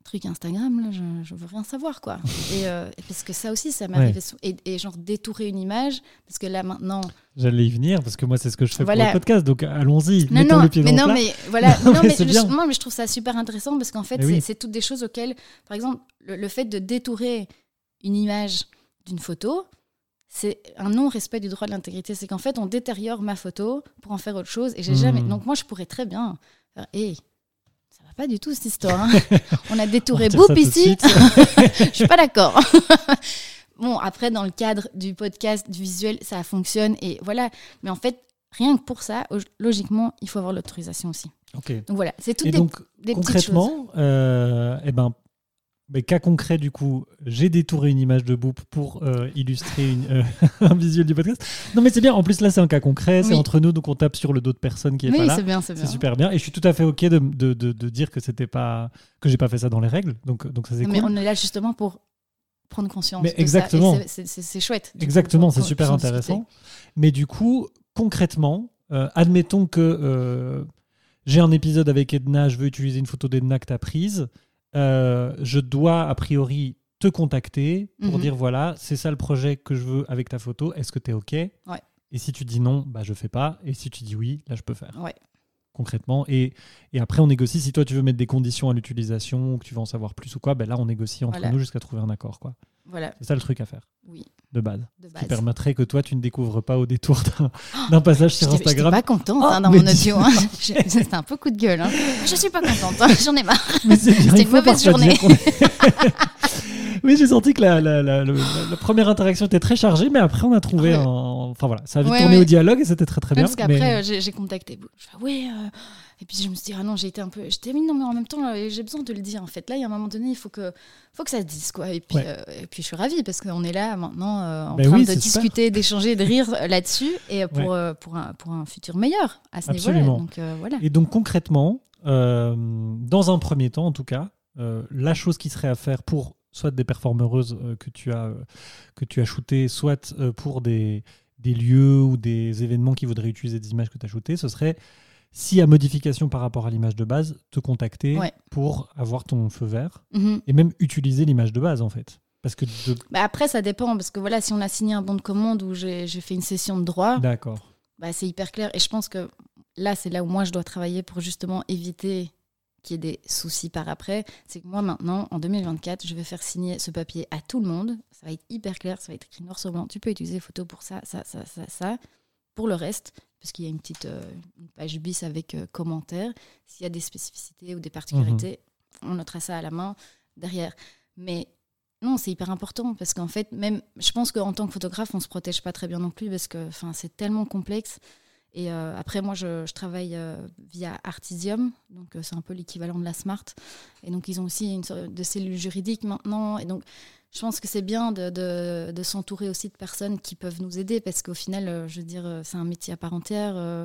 truc Instagram, là, je, je veux rien savoir, quoi. Et, euh, et parce que ça aussi, ça m'arrive. Ouais. Et, et genre détourer une image, parce que là, maintenant...
J'allais y venir, parce que moi, c'est ce que je fais voilà. pour le podcast, donc allons-y,
non,
mettons
non,
le pied
mais
dans
non,
le plat.
Mais voilà, non, mais
c'est
je,
bien.
non, mais je trouve ça super intéressant, parce qu'en fait, c'est, oui. c'est toutes des choses auxquelles... Par exemple, le, le fait de détourer une image d'une photo, c'est un non-respect du droit de l'intégrité. C'est qu'en fait, on détériore ma photo pour en faire autre chose, et j'ai mmh. jamais... Donc moi, je pourrais très bien faire... Hey, pas du tout cette histoire. Hein. On a détouré Boop ici. Je suis pas d'accord. Bon, après, dans le cadre du podcast, du visuel, ça fonctionne. Et voilà. Mais en fait, rien que pour ça, logiquement, il faut avoir l'autorisation aussi.
Okay.
Donc voilà, c'est toutes
et
des,
donc,
des petites choses.
Concrètement, euh, eh ben, mais cas concret, du coup, j'ai détouré une image de Boop pour euh, illustrer une, euh, un visuel du podcast. Non, mais c'est bien. En plus, là, c'est un cas concret. C'est oui. entre nous, donc on tape sur le dos de personne qui est
oui,
pas là.
C'est bien, c'est bien.
C'est super bien. Et je suis tout à fait OK de, de, de, de dire que c'était pas que j'ai pas fait ça dans les règles. Donc, donc ça, c'est
mais
cool.
on est là justement pour prendre conscience
mais
de
exactement.
ça. Et c'est, c'est, c'est chouette.
Exactement,
coup,
c'est super intéressant. Mais du coup, concrètement, euh, admettons que euh, j'ai un épisode avec Edna, je veux utiliser une photo d'Edna que tu as prise. Euh, je dois a priori te contacter pour mm-hmm. dire voilà, c'est ça le projet que je veux avec ta photo, est-ce que tu es OK ?
Ouais.
Et si tu dis non, bah je fais pas, et si tu dis oui, là je peux faire.
Ouais.
Concrètement, et, et après on négocie. Si toi tu veux mettre des conditions à l'utilisation ou que tu veux en savoir plus ou quoi, ben là on négocie entre
voilà.
nous jusqu'à trouver un accord, quoi.
Voilà.
C'est ça le truc à faire.
Oui.
De base.
De base.
Ce qui permettrait que toi tu ne découvres pas au détour d'un, d'un passage sur
j'étais,
Instagram.
J'étais pas contente
oh,
hein, dans mon audio. Hein. C'était un peu coup de gueule. Hein. Je suis pas contente. Hein. J'en ai marre.
Mais c'est bien,
C'était une mauvaise journée.
Oui, j'ai senti que la, la, la, la, la première interaction était très chargée, mais après on a trouvé ouais. un... Enfin voilà, ça a vite ouais, tourné ouais. au dialogue et c'était très très bien.
Parce qu'après
mais...
euh, j'ai, j'ai contacté. Je fais oui. Euh... Et puis je me suis dit ah non, j'ai été un peu. J'étais mis non mais en même temps là, j'ai besoin de le dire en fait. Là il y a un moment donné il faut que faut que ça se dise quoi. Et puis ouais. euh, et puis je suis ravie parce qu'on est là maintenant euh, en ben train oui, de discuter, super. d'échanger, de rire là-dessus et pour ouais. euh, pour un pour un futur meilleur à ce
Absolument.
niveau-là. Donc euh, voilà.
Et donc concrètement, euh, dans un premier temps en tout cas, euh, la chose qui serait à faire pour soit des performeuses euh, que tu as euh, que tu as shootées, soit euh, pour des des lieux ou des événements qui voudraient utiliser des images que tu as shootées, ce serait s'il y a modification par rapport à l'image de base, te contacter ouais. pour avoir ton feu vert mm-hmm. et même utiliser l'image de base en fait. Parce que de...
bah après ça dépend parce que voilà si on a signé un bon de commande où j'ai, j'ai fait une session de droit,
d'accord.
Bah, c'est hyper clair et je pense que là c'est là où moi je dois travailler pour justement éviter qu'il y ait des soucis par après. C'est que moi maintenant en deux mille vingt-quatre je vais faire signer ce papier à tout le monde. Ça va être hyper clair, ça va être écrit noir sur blanc. Tu peux utiliser photo pour ça, ça, ça, ça, ça. Pour le reste, parce qu'il y a une petite euh, une page bis avec euh, commentaires. S'il y a des spécificités ou des particularités, mmh. on notera ça à la main derrière. Mais non, c'est hyper important parce qu'en fait, même, je pense qu'en tant que photographe, on ne se protège pas très bien non plus parce que c'est tellement complexe. Et euh, après, moi, je, je travaille euh, via Artisium, donc euh, c'est un peu l'équivalent de la Smart. Et donc, ils ont aussi une sorte de cellule juridique maintenant. Et donc, je pense que c'est bien de, de, de s'entourer aussi de personnes qui peuvent nous aider parce qu'au final, euh, je veux dire, c'est un métier à part entière. Euh,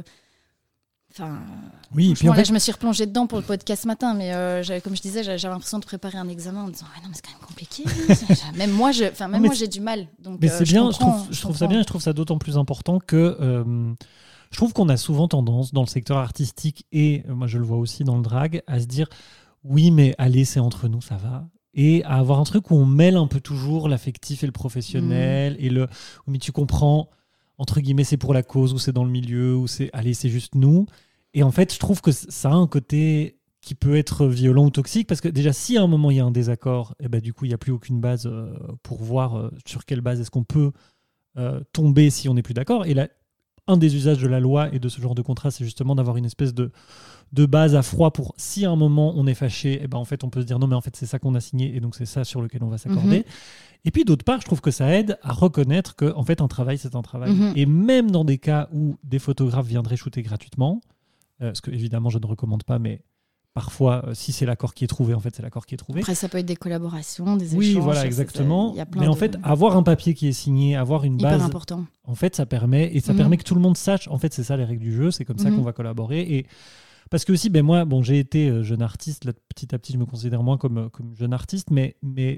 Enfin,
oui,
et puis en
là,
fait... je me suis replongée dedans pour le podcast ce matin, mais euh, j'avais, comme je disais, j'avais, j'avais l'impression de préparer un examen en me disant ouais, non, mais c'est quand même compliqué. même moi, je, enfin même non, moi, j'ai du mal. Donc,
mais
euh,
c'est
je
bien. Je trouve,
je
je trouve ça bien. Je trouve ça d'autant plus important que euh, je trouve qu'on a souvent tendance dans le secteur artistique et euh, moi je le vois aussi dans le drag à se dire oui, mais allez, c'est entre nous, ça va. Et à avoir un truc où on mêle un peu toujours l'affectif et le professionnel mmh. et le mais tu comprends. Entre guillemets, c'est pour la cause, ou c'est dans le milieu, ou c'est allez, c'est juste nous. Et en fait, je trouve que ça a un côté qui peut être violent ou toxique, parce que déjà, si à un moment il y a un désaccord, et ben, du coup, il n'y a plus aucune base euh, pour voir euh, sur quelle base est-ce qu'on peut euh, tomber si on n'est plus d'accord. Et là, un des usages de la loi et de ce genre de contrat, c'est justement d'avoir une espèce de, de base à froid pour si à un moment on est fâché, et ben, en fait, on peut se dire non, mais en fait, c'est ça qu'on a signé, et donc c'est ça sur lequel on va s'accorder. Mm-hmm. Et puis d'autre part, je trouve que ça aide à reconnaître que en fait, un travail, c'est un travail. Mm-hmm. Et même dans des cas où des photographes viendraient shooter gratuitement, euh, ce que évidemment je ne recommande pas, mais parfois, euh, si c'est l'accord qui est trouvé, en fait, c'est l'accord qui est trouvé.
Après, ça peut être des collaborations, des échanges.
Oui, voilà, exactement. Ça, mais en de... fait, avoir un papier qui est signé, avoir une base,
hyper important.
En fait, ça permet et ça mm-hmm. permet que tout le monde sache. En fait, c'est ça les règles du jeu. C'est comme mm-hmm. ça qu'on va collaborer. Et parce que aussi, ben moi, bon, j'ai été jeune artiste. Là, petit à petit, je me considère moins comme comme jeune artiste, mais mais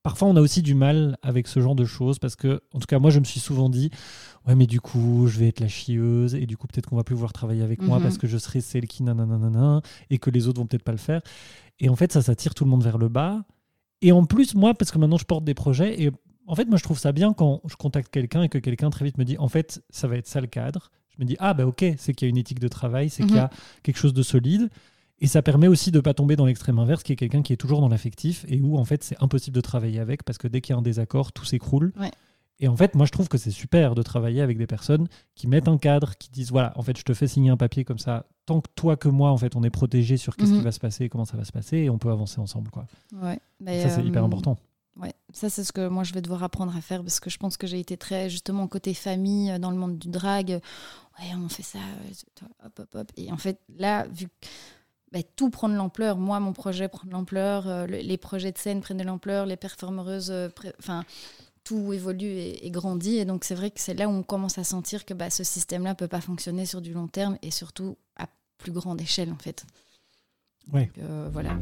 parfois, on a aussi du mal avec ce genre de choses parce que, en tout cas, moi, je me suis souvent dit ouais, mais du coup, je vais être la chieuse et du coup, peut-être qu'on va plus vouloir travailler avec mm-hmm. moi parce que je serai celle qui nananana et que les autres vont peut-être pas le faire. Et en fait, ça, ça tire tout le monde vers le bas. Et en plus, moi, parce que maintenant, je porte des projets et en fait, moi, je trouve ça bien quand je contacte quelqu'un et que quelqu'un très vite me dit en fait, ça va être ça le cadre. Je me dis ah, bah ok, c'est qu'il y a une éthique de travail, c'est mm-hmm. qu'il y a quelque chose de solide. Et ça permet aussi de ne pas tomber dans l'extrême inverse, qui est quelqu'un qui est toujours dans l'affectif et où en fait c'est impossible de travailler avec parce que dès qu'il y a un désaccord, tout s'écroule.
Ouais.
Et en fait, moi je trouve que c'est super de travailler avec des personnes qui mettent un cadre, qui disent voilà, en fait je te fais signer un papier comme ça, tant que toi que moi en fait on est protégé sur qu'est-ce mm-hmm. qui va se passer, comment ça va se passer et on peut avancer ensemble quoi.
Ouais. Mais
ça c'est
euh,
hyper important.
Ouais, ça c'est ce que moi je vais devoir apprendre à faire parce que je pense que j'ai été très justement côté famille dans le monde du drag. Ouais, on fait ça, hop hop hop. Et en fait là vu que Bah, tout prend de l'ampleur. Moi, mon projet prend de l'ampleur, euh, le, les projets de scène prennent de l'ampleur, les performeuses, euh, pré- tout évolue et, et grandit. Et donc, c'est vrai que c'est là où on commence à sentir que bah, ce système-là ne peut pas fonctionner sur du long terme et surtout à plus grande échelle, en fait.
Ouais.
Donc, euh, voilà.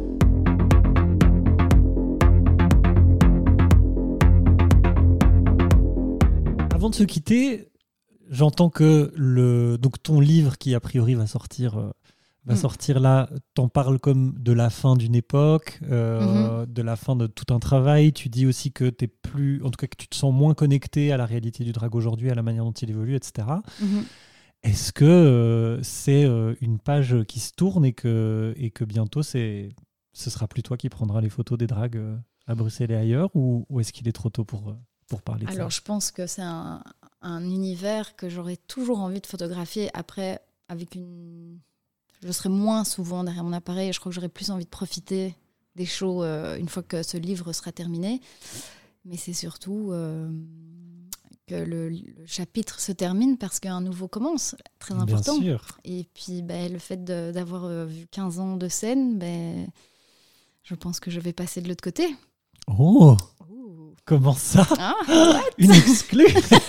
Avant de se quitter, j'entends que le... Donc, ton livre qui, a priori, va sortir... Euh... va sortir là, t'en parles comme de la fin d'une époque, euh, mm-hmm. de la fin de tout un travail. Tu dis aussi que t'es plus, en tout cas que tu te sens moins connecté à la réalité du drag aujourd'hui, à la manière dont il évolue, et cetera. Mm-hmm. Est-ce que euh, c'est euh, une page qui se tourne et que, et que bientôt c'est, ce sera plus toi qui prendras les photos des drags euh, à Bruxelles et ailleurs, ou, ou est-ce qu'il est trop tôt pour, pour parler de
Alors, ça ? Alors, je pense que c'est un, un univers que j'aurais toujours envie de photographier. Après, avec une... Je serai moins souvent derrière mon appareil et je crois que j'aurai plus envie de profiter des shows euh, une fois que ce livre sera terminé. Mais c'est surtout euh, que le, le chapitre se termine parce qu'un nouveau commence, très important.
Bien sûr.
Et puis bah, le fait de, d'avoir euh, vu quinze ans de scène, bah, je pense que je vais passer de l'autre côté.
Oh, comment ça
ah,
Une exclue.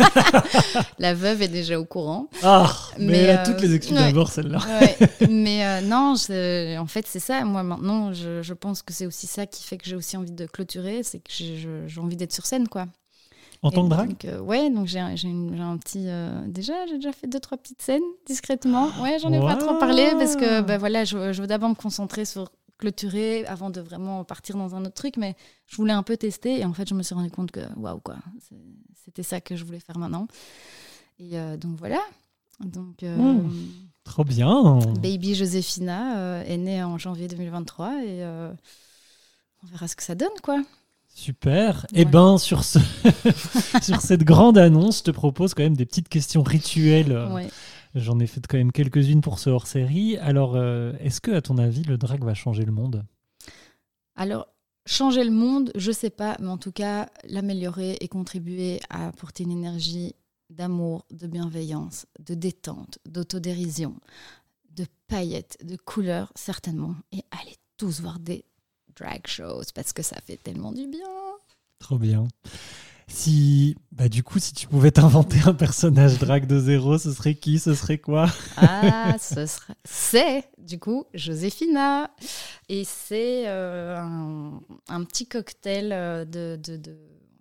La veuve est déjà au courant.
Ah, mais, mais elle a
euh,
toutes les exclus
ouais,
d'abord, celle-là.
Ouais, mais euh, non, je, en fait, c'est ça. Moi, maintenant, je, je pense que c'est aussi ça qui fait que j'ai aussi envie de clôturer, c'est que j'ai, je, j'ai envie d'être sur scène, quoi.
En tant que drague
donc, euh, ouais, donc j'ai, j'ai, une, j'ai un petit... Euh, déjà, j'ai déjà fait deux, trois petites scènes, discrètement. Ouais, j'en ai wow. pas trop parlé, parce que ben, voilà, je, je veux d'abord me concentrer sur... clôturer avant de vraiment partir dans un autre truc, mais je voulais un peu tester et en fait je me suis rendu compte que waouh quoi, c'est, c'était ça que je voulais faire maintenant et euh, donc voilà donc euh,
mmh, trop bien.
Baby Joséphina euh, est née en janvier deux mille vingt-trois et euh, on verra ce que ça donne quoi.
Super. Ouais. Et ben sur ce sur cette grande annonce, je te propose quand même des petites questions rituelles.
Ouais.
J'en ai fait quand même quelques-unes pour ce hors-série. Alors, euh, est-ce que, à ton avis, le drag va changer le monde ?
Alors, changer le monde, je sais pas, mais en tout cas, l'améliorer et contribuer à apporter une énergie d'amour, de bienveillance, de détente, d'autodérision, de paillettes, de couleurs, certainement. Et allez tous voir des drag shows, parce que ça fait tellement du bien.
Trop bien. Si, bah du coup, si tu pouvais t'inventer un personnage drag de zéro, ce serait qui ? Ce serait quoi ?
Ah, ce serait... C'est, du coup, Joséphina. Et c'est euh, un, un petit cocktail de, de, de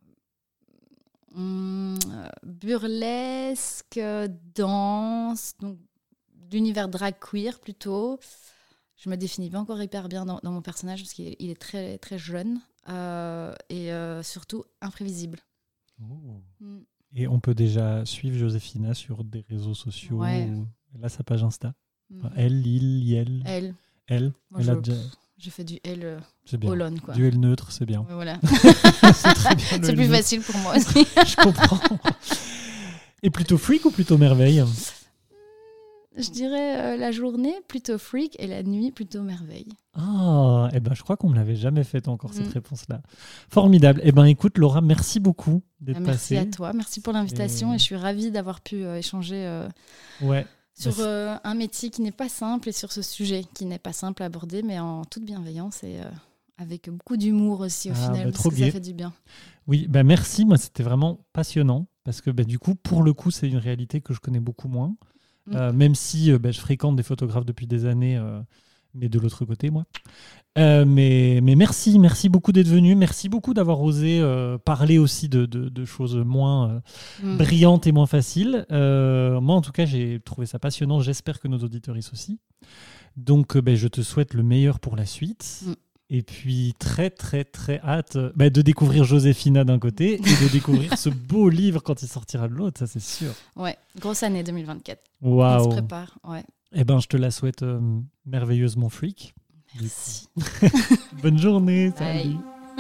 hum, burlesque, danse, donc d'univers drag queer plutôt. Je me définis pas encore hyper bien dans, dans mon personnage parce qu'il est, il est très, très jeune euh, et euh, surtout imprévisible.
Oh. Mm. Et on peut déjà suivre Joséphina sur des réseaux sociaux.
Ouais.
Ou... Elle a sa page Insta.
Mm.
Enfin, elle, il, il.
Elle.
Elle.
Moi,
elle
je,
a déjà...
J'ai fait du L euh,
c'est bien.
Olon, quoi.
Du L neutre, c'est bien.
Ouais, voilà.
C'est très bien.
C'est plus
neutre.
facile pour moi aussi.
Je comprends. Et plutôt freak ou plutôt merveille ?
Je dirais euh, la journée plutôt freak et la nuit plutôt merveille.
Ah, eh ben, je crois qu'on ne me l'avait jamais faite encore, mm. cette réponse-là. Formidable. Eh ben, écoute, Laura, merci beaucoup d'être
merci
passée.
Merci à toi. Merci pour l'invitation et, et je suis ravie d'avoir pu euh, échanger euh,
ouais.
sur euh, un métier qui n'est pas simple et sur ce sujet qui n'est pas simple à aborder, mais en toute bienveillance et euh, avec beaucoup d'humour aussi au ah, final, bah, parce que gai. Ça fait du bien.
Oui, bah merci. Moi, c'était vraiment passionnant parce que bah, du coup, pour le coup, c'est une réalité que je connais beaucoup moins. Mm. Euh, même si euh, bah, je fréquente des photographes depuis des années, euh, mais de l'autre côté, moi. Euh, mais, mais merci, merci beaucoup d'être venu. Merci beaucoup d'avoir osé euh, parler aussi de, de, de choses moins euh, mm. brillantes et moins faciles. Euh, moi, en tout cas, j'ai trouvé ça passionnant. J'espère que nos auditeurs aussi. Donc, euh, ben, je te souhaite le meilleur pour la suite. Mm. Et puis, très, très, très hâte bah, de découvrir Joséphina d'un côté et de découvrir ce beau livre quand il sortira de l'autre, ça c'est sûr.
Ouais, grosse année deux mille vingt-quatre.
Waouh.
On se prépare, ouais.
Eh ben, je te la souhaite euh, merveilleusement freak.
Merci.
Bonne journée,
Bye.
Salut.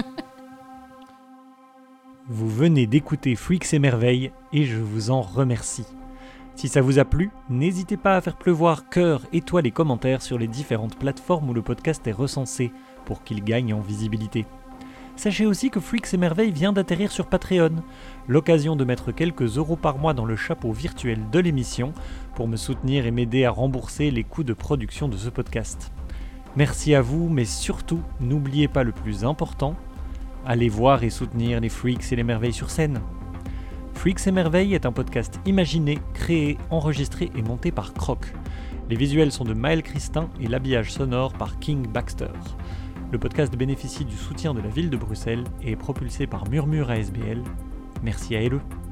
Vous venez d'écouter Freaks et Merveilles et je vous en remercie. Si ça vous a plu, n'hésitez pas à faire pleuvoir cœur, étoiles et commentaires sur les différentes plateformes où le podcast est recensé pour qu'il gagne en visibilité. Sachez aussi que Freaks et Merveilles vient d'atterrir sur Patreon, l'occasion de mettre quelques euros par mois dans le chapeau virtuel de l'émission pour me soutenir et m'aider à rembourser les coûts de production de ce podcast. Merci à vous, mais surtout, n'oubliez pas le plus important, allez voir et soutenir les Freaks et les Merveilles sur scène. Freaks et Merveilles est un podcast imaginé, créé, enregistré et monté par Croc. Les visuels sont de Maël Christin et l'habillage sonore par King Baxter. Le podcast bénéficie du soutien de la ville de Bruxelles et est propulsé par Murmure A S B L. Merci à L E.